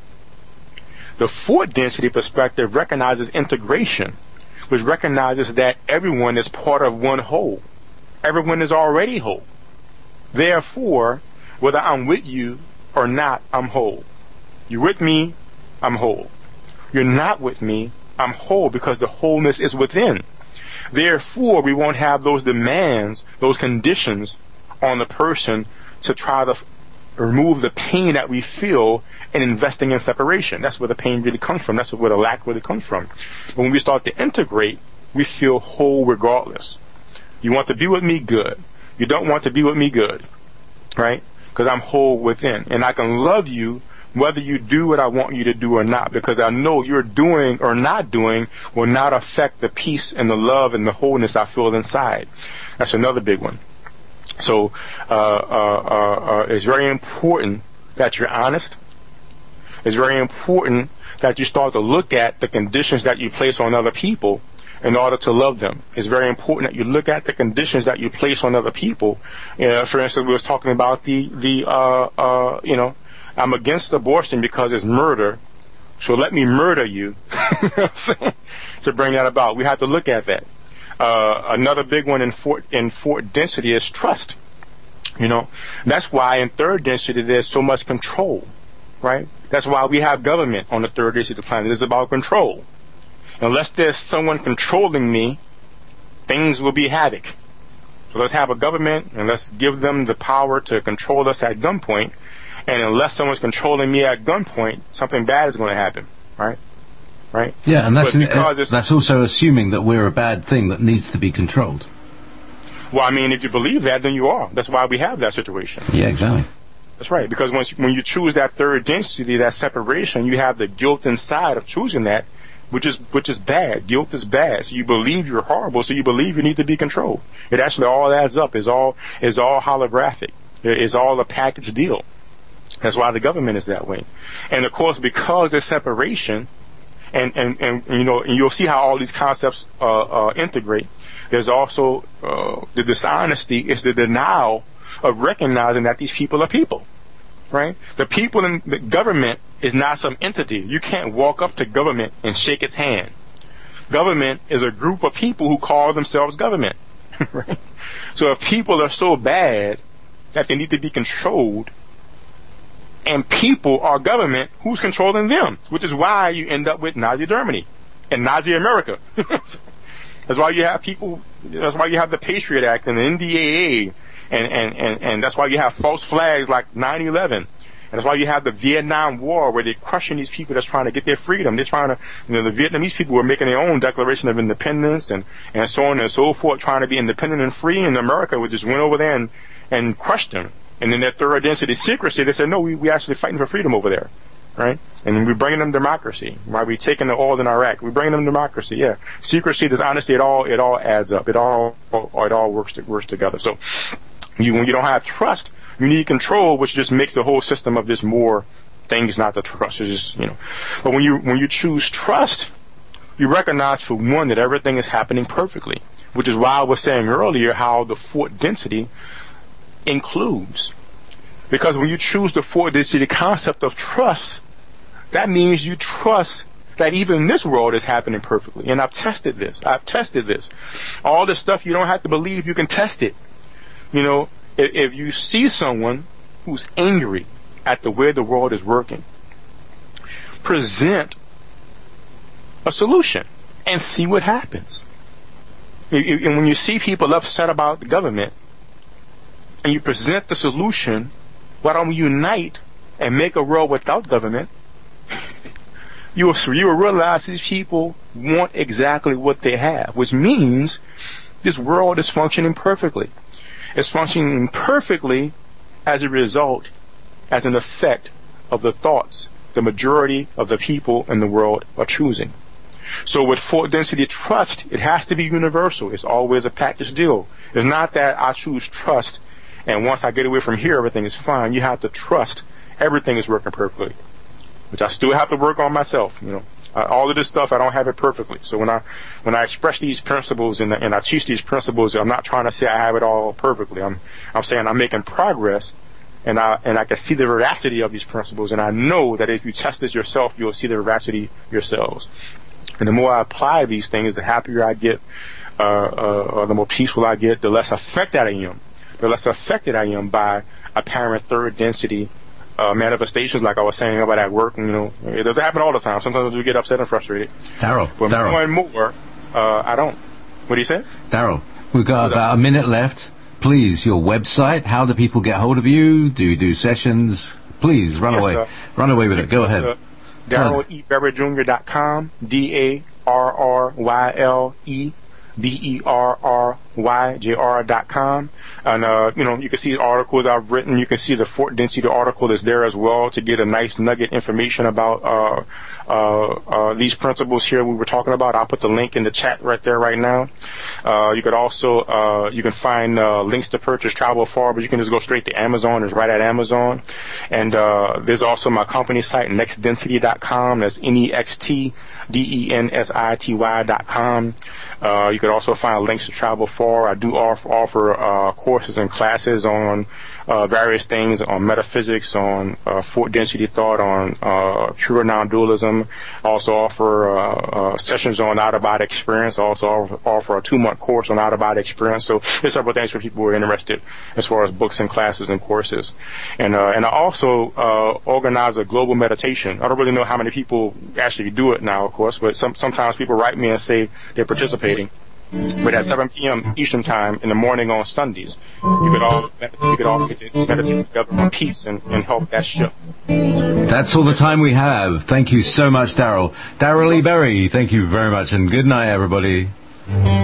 The fourth density perspective recognizes integration, which recognizes that everyone is part of one whole. Everyone is already whole. Therefore, whether I'm with you or not, I'm whole. You're with me, I'm whole. You're not with me, I'm whole, because the wholeness is within. Therefore, we won't have those demands, those conditions on the person to try to remove the pain that we feel in investing in separation. That's where the pain really comes from. That's where the lack really comes from. But when we start to integrate, we feel whole regardless. You want to be with me? Good. You don't want to be with me? Good. Right? Because I'm whole within. And I can love you whether you do what I want you to do or not, because I know you're doing or not doing will not affect the peace and the love and the wholeness I feel inside. That's another big one. So it's very important that you're honest. It's very important that you start to look at the conditions that you place on other people in order to love them. It's very important that you look at the conditions that you place on other people. For instance, we was talking about I'm against abortion because it's murder. So let me murder you to bring that about. We have to look at that. Another big one in Fort density is trust. That's why in third density there's so much control, right? That's why we have government on the third density of the planet. It's about control. Unless there's someone controlling me, things will be havoc. So let's have a government and let's give them the power to control us at gunpoint. And unless someone's controlling me at gunpoint, something bad is going to happen, right? Right? Yeah, and that's also assuming that we're a bad thing that needs to be controlled. Well, I mean, if you believe that, then you are. That's why we have that situation. Yeah, exactly. That's right. Because when you choose that third density, that separation, you have the guilt inside of choosing that, which is bad. Guilt is bad. So you believe you're horrible. So you believe you need to be controlled. It actually all adds up. It's all holographic. It's all a package deal. That's why the government is that way. And of course, because there's separation, and you'll see how all these concepts integrate. There's also the dishonesty is the denial of recognizing that these people are people, right? The people in the government is not some entity. You can't walk up to government and shake its hand. Government is a group of people who call themselves government, right? So if people are so bad that they need to be controlled, and people are government, who's controlling them? Which is why you end up with Nazi Germany and Nazi America. That's why you have people, that's why you have the Patriot Act and the NDAA, and that's why you have false flags like 9/11. And that's why you have the Vietnam War where they're crushing these people that's trying to get their freedom. They're trying to, the Vietnamese people were making their own Declaration of Independence and so on and so forth, trying to be independent and free, and America would just went over there and crushed them. And in that third density secrecy, they said, no, we actually fighting for freedom over there, right? And we're bringing them democracy. Why we taking the oil in Iraq? We're bringing them democracy, yeah. Secrecy, dishonesty, it all adds up. It all works together. So when you don't have trust, you need control, which just makes the whole system of just more things not to trust. It's just, But when you choose trust, you recognize, for one, that everything is happening perfectly, which is why I was saying earlier how the fourth density includes. Because when you choose the fourth density concept of trust, that means you trust that even this world is happening perfectly. And I've tested this. All this stuff you don't have to believe, you can test it. If you see someone who's angry at the way the world is working, present a solution and see what happens. And when you see people upset about the government, and you present the solution, why don't we unite and make a world without government? You will realize these people want exactly what they have, which means this world is functioning perfectly. It's functioning perfectly as a result, as an effect of the thoughts the majority of the people in the world are choosing. So with fourth density trust, it has to be universal. It's always a package deal. It's not that I choose trust and once I get away from here, everything is fine. You have to trust everything is working perfectly, which I still have to work on myself. All of this stuff, I don't have it perfectly. So when I express these principles and I teach these principles, I'm not trying to say I have it all perfectly. I'm saying I'm making progress, and I can see the veracity of these principles, and I know that if you test this yourself, you'll see the veracity yourselves. And the more I apply these things, the happier I get, or the more peaceful I get, the less affected I am. The less affected I am by apparent third density manifestations, like I was saying about at work. It doesn't happen all the time. Sometimes we get upset and frustrated. Darryl. But more and more, I don't. What do you say? Darryl, we've got about a minute left. Please, your website. How do people get hold of you? Do you do sessions? Please, run away. Run away with it. Go ahead. DarrylEBerryJr.com. DarrylEBerryJr.com. And, you can see articles I've written. You can see the fourth density article is there as well to get a nice nugget information about, these principles here we were talking about. I'll put the link in the chat right there right now. You could also, you can find, links to purchase Travel Far, but you can just go straight to Amazon. It's right at Amazon. And, there's also my company site, nextdensity.com. That's NEXT, DENSITY.com. You could also find links to Travel For. I do offer courses and classes on various things, on metaphysics, on fourth density thought, on pure non-dualism. I also offer sessions on out-of-body experience. I also offer a 2-month course on out-of-body experience. So there's several things for people who are interested as far as books and classes and courses. And I also organize a global meditation. I don't really know how many people actually do it now, of course, but sometimes people write me and say they're participating. But at 7 p.m. Eastern Time in the morning on Sundays, you could all meditate together on peace and help that shift. That's all the time we have. Thank you so much, Daryl. Daryl E. Berry, thank you very much, and good night, everybody.